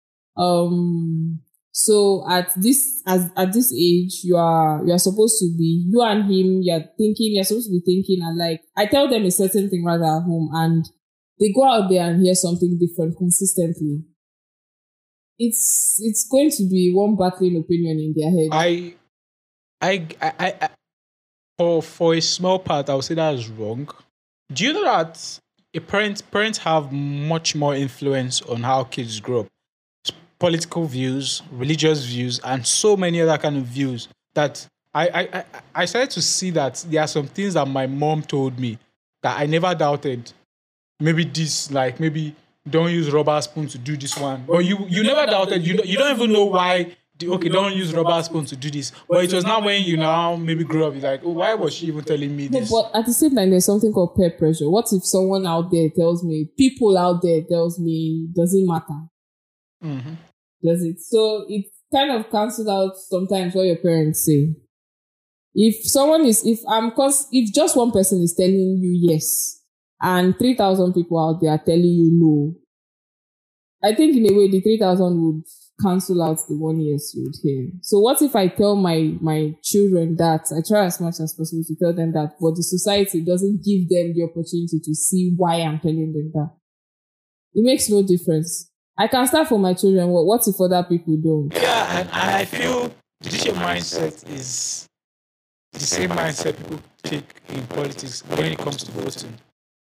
so at this age, you are supposed to be, you and him, you're supposed to be thinking, and like I tell them a certain thing rather at home, and they go out there and hear something different consistently. It's going to be one battling opinion in their head. I for a small part, I would say that is wrong. Do you know that parents have much more influence on how kids grow up? Political views, religious views, and so many other kind of views, that I started to see that there are some things that my mom told me that I never doubted. Maybe this, like maybe don't use rubber spoon to do this one, or you never doubted. You don't even know why. Okay, don't use rubber spoon to do this. But it was now when you now maybe grew up, you're like, oh, why was she even telling me this? But at the same time, there's something called peer pressure. What if someone out there tells me, people out there tells me, doesn't matter? Mm-hmm. Does it? So it kind of cancels out sometimes what your parents say. If just one person is telling you yes, and 3,000 people out there are telling you no, I think in a way the 3,000 would cancel out the 1 yes you would hear. So what if I tell my children that, I try as much as possible to tell them that, but the society doesn't give them the opportunity to see why I'm telling them that? It makes no difference. I can start for my children. What if other people don't? Yeah, and I feel this your mindset is the same mindset people take in politics when it comes to voting.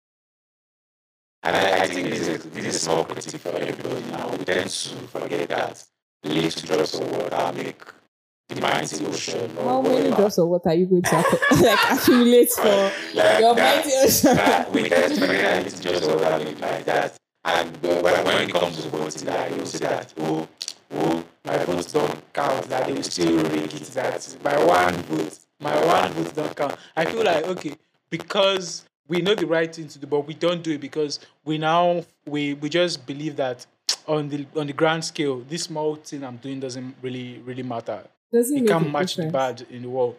And I think this is a small critique for everybody now. We tend to forget that little drops of water make the mighty ocean. How many drops of water are you going to accumulate for your mighty ocean? We tend to forget that little drops of water make like that. And when it comes to voting, that you'll say that, oh, my votes don't count, that they will still rake it, that my one vote don't count. I feel like, okay, because we know the right thing to do, but we don't do it because we just believe that on the grand scale, this small thing I'm doing doesn't really matter. It can't match the bad in the world.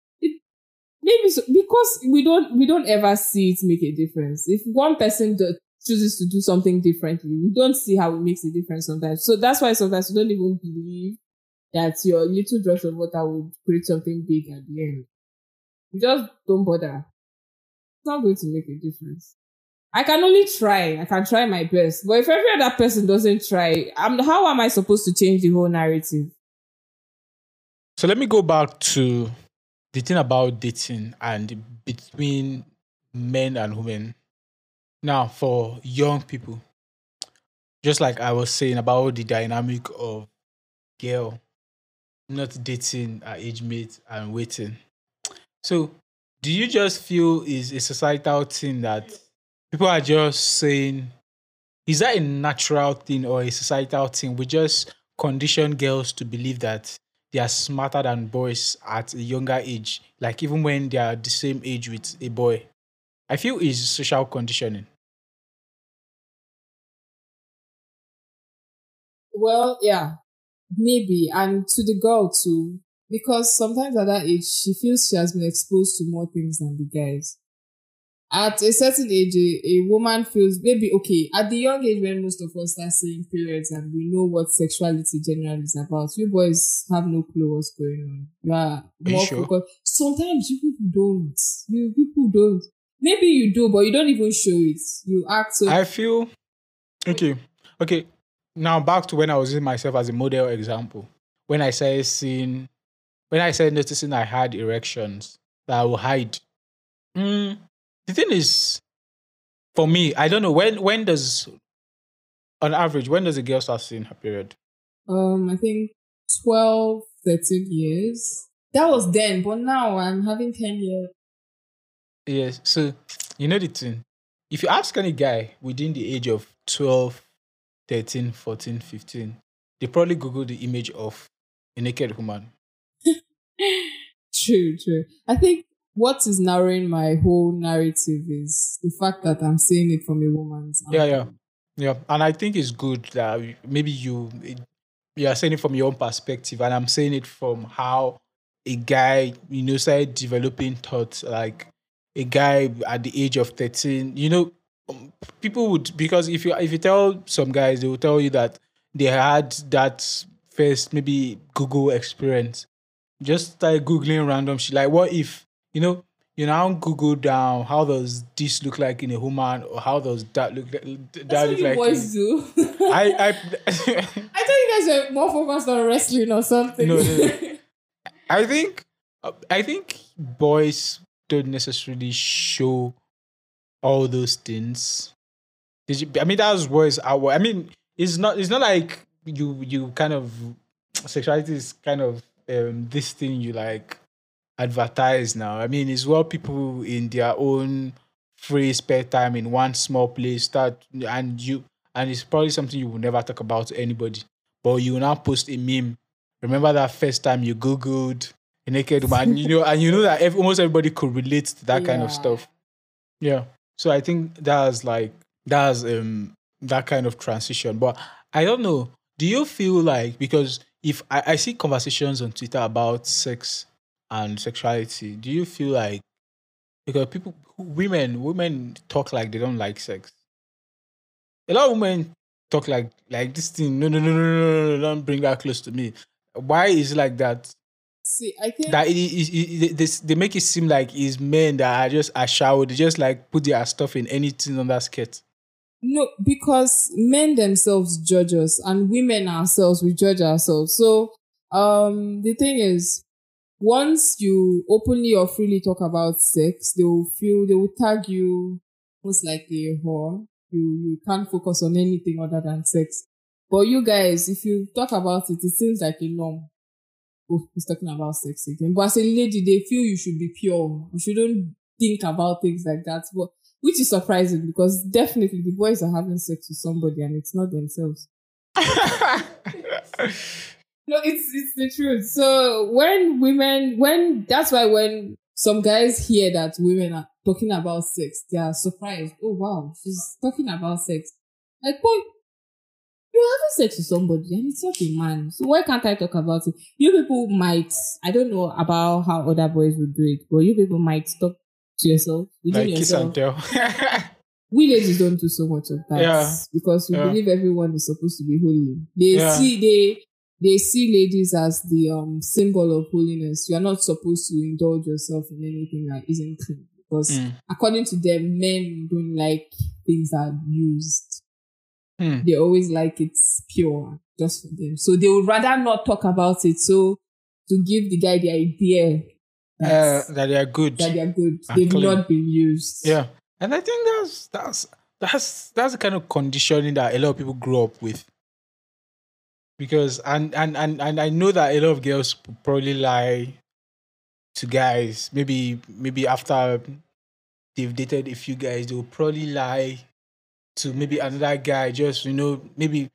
Maybe so, because we don't ever see it make a difference. If one person chooses to do something differently, we don't see how it makes a difference sometimes. So that's why sometimes we don't even believe that your little drops of water will create something big at the end. You just don't bother. It's not going to make a difference. I can only try. I can try my best. But if every other person doesn't try, how am I supposed to change the whole narrative? So let me go back to the thing about dating and between men and women. Now, for young people, just like I was saying about the dynamic of girl not dating her age mate and waiting. So, do you just feel is a societal thing that people are just saying, is that a natural thing or a societal thing? We just condition girls to believe that they are smarter than boys at a younger age, like even when they are the same age with a boy. I feel is social conditioning. Well, yeah, maybe. And to the girl too. Because sometimes at that age, she feels she has been exposed to more things than the guys. At a certain age, a woman feels maybe okay. At the young age when most of us start seeing periods and we know what sexuality generally is about, you boys have no clue what's going on. You are Are you more sure? focused. Sometimes you people don't. You people don't. Maybe you do, but you don't even show it. You act so. I feel okay. Okay. Now back to when I was using myself as a model example. When I started seeing, when I started noticing I had erections that I will hide. The thing is, for me, I don't know when does on average when does a girl start seeing her period? I think 12, 13 years. That was then, but now I'm having 10 years. Yes. So you know the thing. If you ask any guy within the age of 12, 13, 14, 15, they probably Google the image of a naked woman. True, true. I think what is narrowing my whole narrative is the fact that I'm seeing it from a woman's Yeah, yeah. angle. Yeah. And I think it's good that maybe you are saying it from your own perspective, and I'm saying it from how a guy, started developing thoughts. Like a guy at the age of 13, people would, because if you tell some guys, they will tell you that they had that first maybe Google experience. Just start googling random shit. Like, what if you now Google down how does this look like in a woman, or how does that look like, That's that what look you like? boys do. I I thought you guys were more focused on wrestling or something. No. I think boys don't necessarily show all those things. I mean, that's boys are. I mean, it's not like you kind of sexuality is kind of this thing you like advertise now. I mean, it's what people in their own free spare time in one small place start, and it's probably something you will never talk about to anybody. But you will now post a meme. Remember that first time you Googled a naked woman, and that almost everybody could relate to that kind of Yeah. stuff. Yeah. So I think that's that kind of transition. But I don't know. Do you feel like, because if I see conversations on Twitter about sex and sexuality, do you feel like, because women talk like they don't like sex. A lot of women talk like this thing. No, no, no, no, no, no, don't bring that close to me. Why is it like that? See, I think That they make it seem like it's men that are just a shower. They just like put their stuff in anything on that skirt. no, because men themselves judge us and women ourselves, we judge ourselves. So, the thing is, once you openly or freely talk about sex, they will tag you most likely a whore. You can't focus on anything other than sex. But you guys, if you talk about it, it seems like a norm. Oh, he's talking about sex again. But as a lady, they feel you should be pure. You shouldn't think about things like that. But which is surprising, because definitely the boys are having sex with somebody and it's not themselves. No, it's the truth. So when that's why when some guys hear that women are talking about sex, they are surprised. Oh wow, she's talking about sex. Like, boy, you're having sex with somebody and it's not a man. So why can't I talk about it? You people might, I don't know about how other boys would do it, but you people might talk to yourself, within Like kiss and yourself. tell. We ladies don't do so much of that, Yeah. because we Yeah. believe everyone is supposed to be holy. Yeah. They see ladies as the symbol of holiness. You are not supposed to indulge yourself in anything that isn't clean, because according to them, men don't like things that are used. They always like it's pure, just for them. So they would rather not talk about it. So to give the guy the idea That they are good. that they are good, and they've clean. not been used. Yeah, and I think that's the kind of conditioning that a lot of people grow up with. Because and I know that a lot of girls probably lie to guys. Maybe after they've dated a few guys, they will probably lie to maybe another guy. Just maybe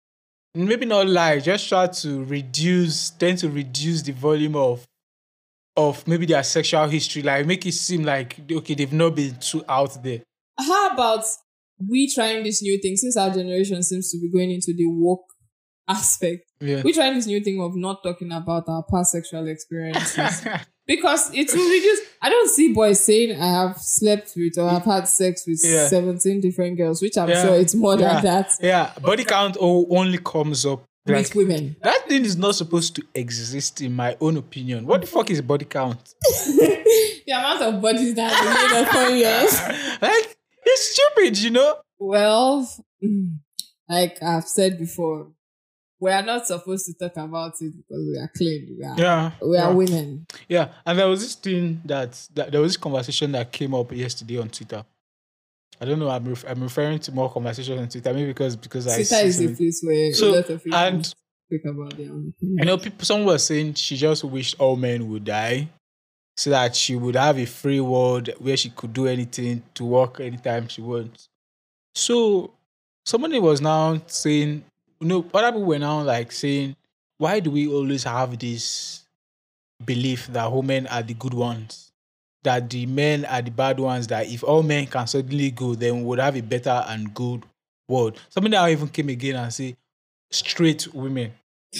not lie. Just tend to reduce the volume of maybe their sexual history, like make it seem like okay, they've not been too out there. How about we trying this new thing, since our generation seems to be going into the woke aspect? Yeah. We trying this new thing of not talking about our past sexual experiences. Because it will reduce. I don't see boys saying I have slept with or I've had sex with 17 different girls, which I'm sure it's more than that. Yeah, body count only comes up With women. That thing is not supposed to exist, in my own opinion. What the fuck is body count? The amount of bodies that have been made upon years. Like, it's stupid, you know? Well, like I've said before, we are not supposed to talk about it because we are clean. We are women. Yeah, and there was this thing that there was this conversation that came up yesterday on Twitter. I don't know. I'm referring to more conversations on Twitter, maybe because Twitter is a place where a lot of people speak about their own opinion. You know, someone was saying she just wished all men would die, so that she would have a free world where she could do anything, to work anytime she wants. So somebody was now saying, other people were now like saying, why do we always have this belief that women are the good ones, that the men are the bad ones, that if all men can suddenly go, then we would have a better and good world? Somebody now even came again and say, straight women.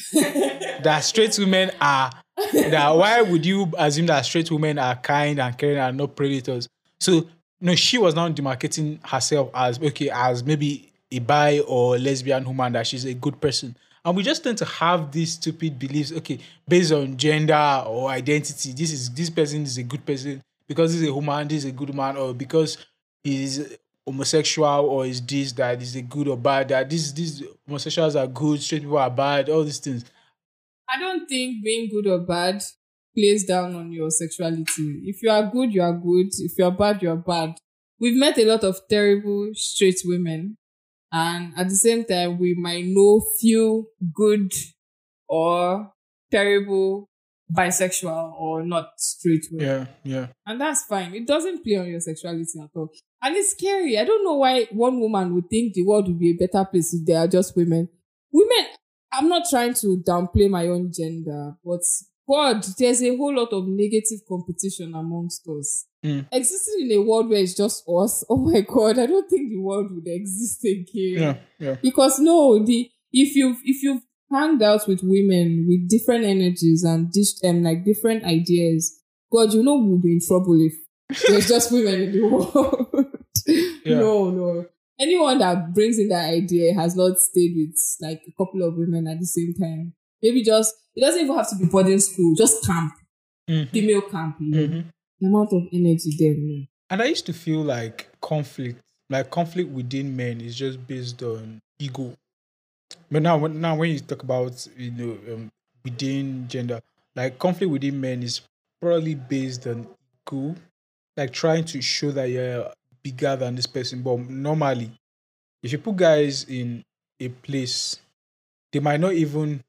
That straight women are, that why would you assume that straight women are kind and caring and not predators? So, she was now demarcating herself as maybe a bi or lesbian woman, that she's a good person. And we just tend to have these stupid beliefs, based on gender or identity. This person is a good person because he's a woman, this is a good man, or because he's homosexual, or is this, that is a good or bad, that these homosexuals are good, straight people are bad, all these things. I don't think being good or bad plays down on your sexuality. If you are good, you are good. If you are bad, you are bad. We've met a lot of terrible straight women. And at the same time, we might know few good or terrible bisexual or not straight women. Yeah. And that's fine. It doesn't play on your sexuality at all. And it's scary. I don't know why one woman would think the world would be a better place if they are just women. I'm not trying to downplay my own gender, but God, there's a whole lot of negative competition amongst us. Existing in a world where it's just us, oh my God, I don't think the world would exist again. Yeah. Because if you've hanged out with women with different energies and like different ideas, God, we'll be in trouble if there's just women in the world. No. Anyone that brings in that idea has not stayed with like a couple of women at the same time. Maybe it doesn't even have to be boarding school, just camp, female camp. The amount of energy there. And I used to feel like conflict within men is just based on ego. But now when you talk about within gender, like conflict within men is probably based on ego, like trying to show that you're bigger than this person. But normally, if you put guys in a place, they might not even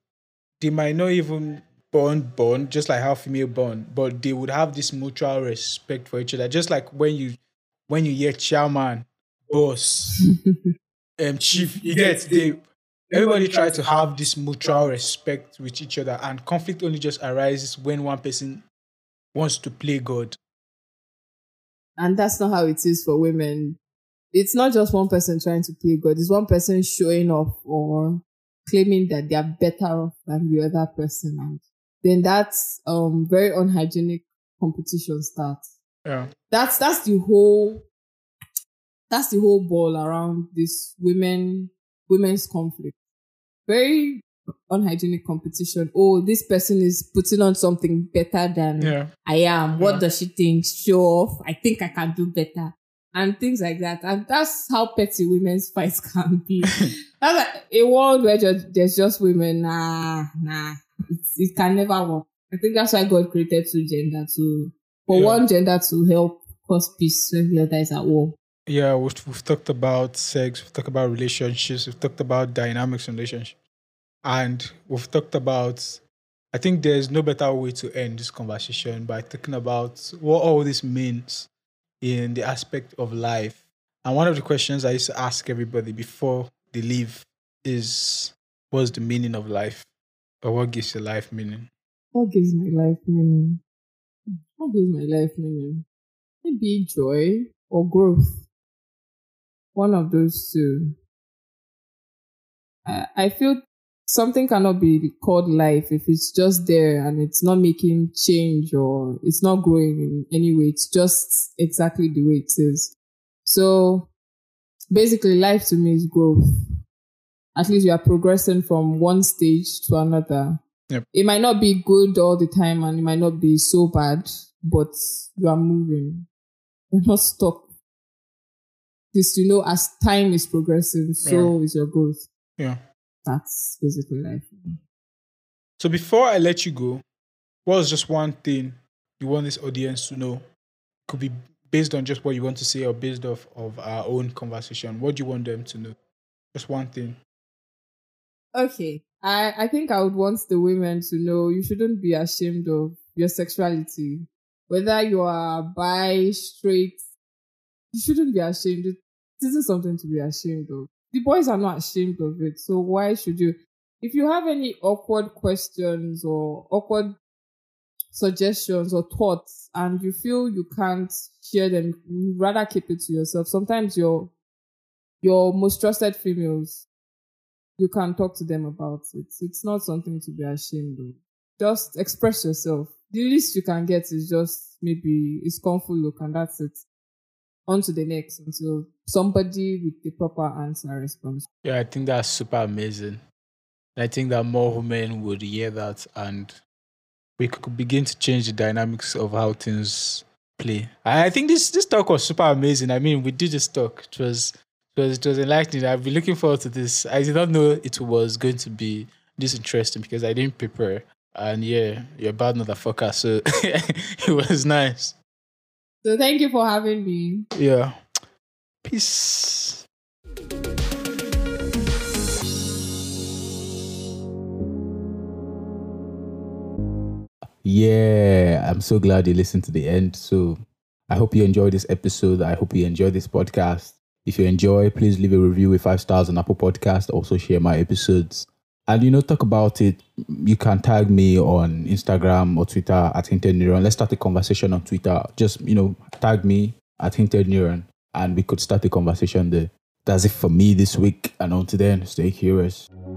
bond just like how female bond, but they would have this mutual respect for each other. Just like when you hear chairman, boss, chief, everybody try to have this mutual respect with each other, and conflict only just arises when one person wants to play God. And that's not how it is for women. It's not just one person trying to play God. It's one person showing off or claiming that they are better off than the other person. And then that's very unhygienic competition starts. Yeah. That's the whole ball around this women's conflict. Very unhygienic competition. Oh, this person is putting on something better than I am. What does she think? Show off. I think I can do better. And things like that. And that's how petty women's fights can be. That's like a world where there's just women. Nah. It can never work. I think that's why God created two gender for one gender to help cause peace when the other is at war. Yeah, we've talked about sex, we've talked about relationships, we've talked about dynamics in relationships. And we've talked about, I think there's no better way to end this conversation by talking about what all this means in the aspect of life. And one of the questions I used to ask everybody before they leave is, what's the meaning of life? Or what gives your life meaning? What gives my life meaning? What is my life meaning? Maybe joy or growth. One of those two. I feel something cannot be called life if it's just there and it's not making change or it's not growing in any way. It's just exactly the way it is. So basically, life to me is growth. At least you are progressing from one stage to another. Yep. It might not be good all the time and it might not be so bad, but you are moving. You're not stuck. This, as time is progressing, so is your growth. Yeah. That's basically life. So before I let you go, what was just one thing you want this audience to know? Could be based on just what you want to say or based off of our own conversation. What do you want them to know? Just one thing. Okay. I think I would want the women to know you shouldn't be ashamed of your sexuality. Whether you are bi, straight, you shouldn't be ashamed. It isn't something to be ashamed of. The boys are not ashamed of it. So why should you? If you have any awkward questions or awkward suggestions or thoughts and you feel you can't share them, you'd rather keep it to yourself. Sometimes your most trusted females, you can talk to them about it. It's not something to be ashamed of. Just express yourself. The least you can get is just maybe a scornful look and that's it. On to the next until somebody with the proper answer responds. Yeah, I think that's super amazing. I think that more women would hear that and we could begin to change the dynamics of how things play. I think this talk was super amazing. I mean, we did this talk. It was enlightening. I've been looking forward to this. I did not know it was going to be this interesting because I didn't prepare. And yeah, you're a bad motherfucker. So it was nice. So thank you for having me. Yeah. Peace. Yeah, I'm so glad you listened to the end. So I hope you enjoyed this episode. I hope you enjoyed this podcast. If you enjoy, please leave a review with 5 stars on Apple Podcast. Also share my episodes. And, talk about it. You can tag me on Instagram or Twitter at Hinted Neuron. Let's start a conversation on Twitter. Just, tag me at Hinted Neuron and we could start a conversation there. That's it for me this week. And until then, stay curious.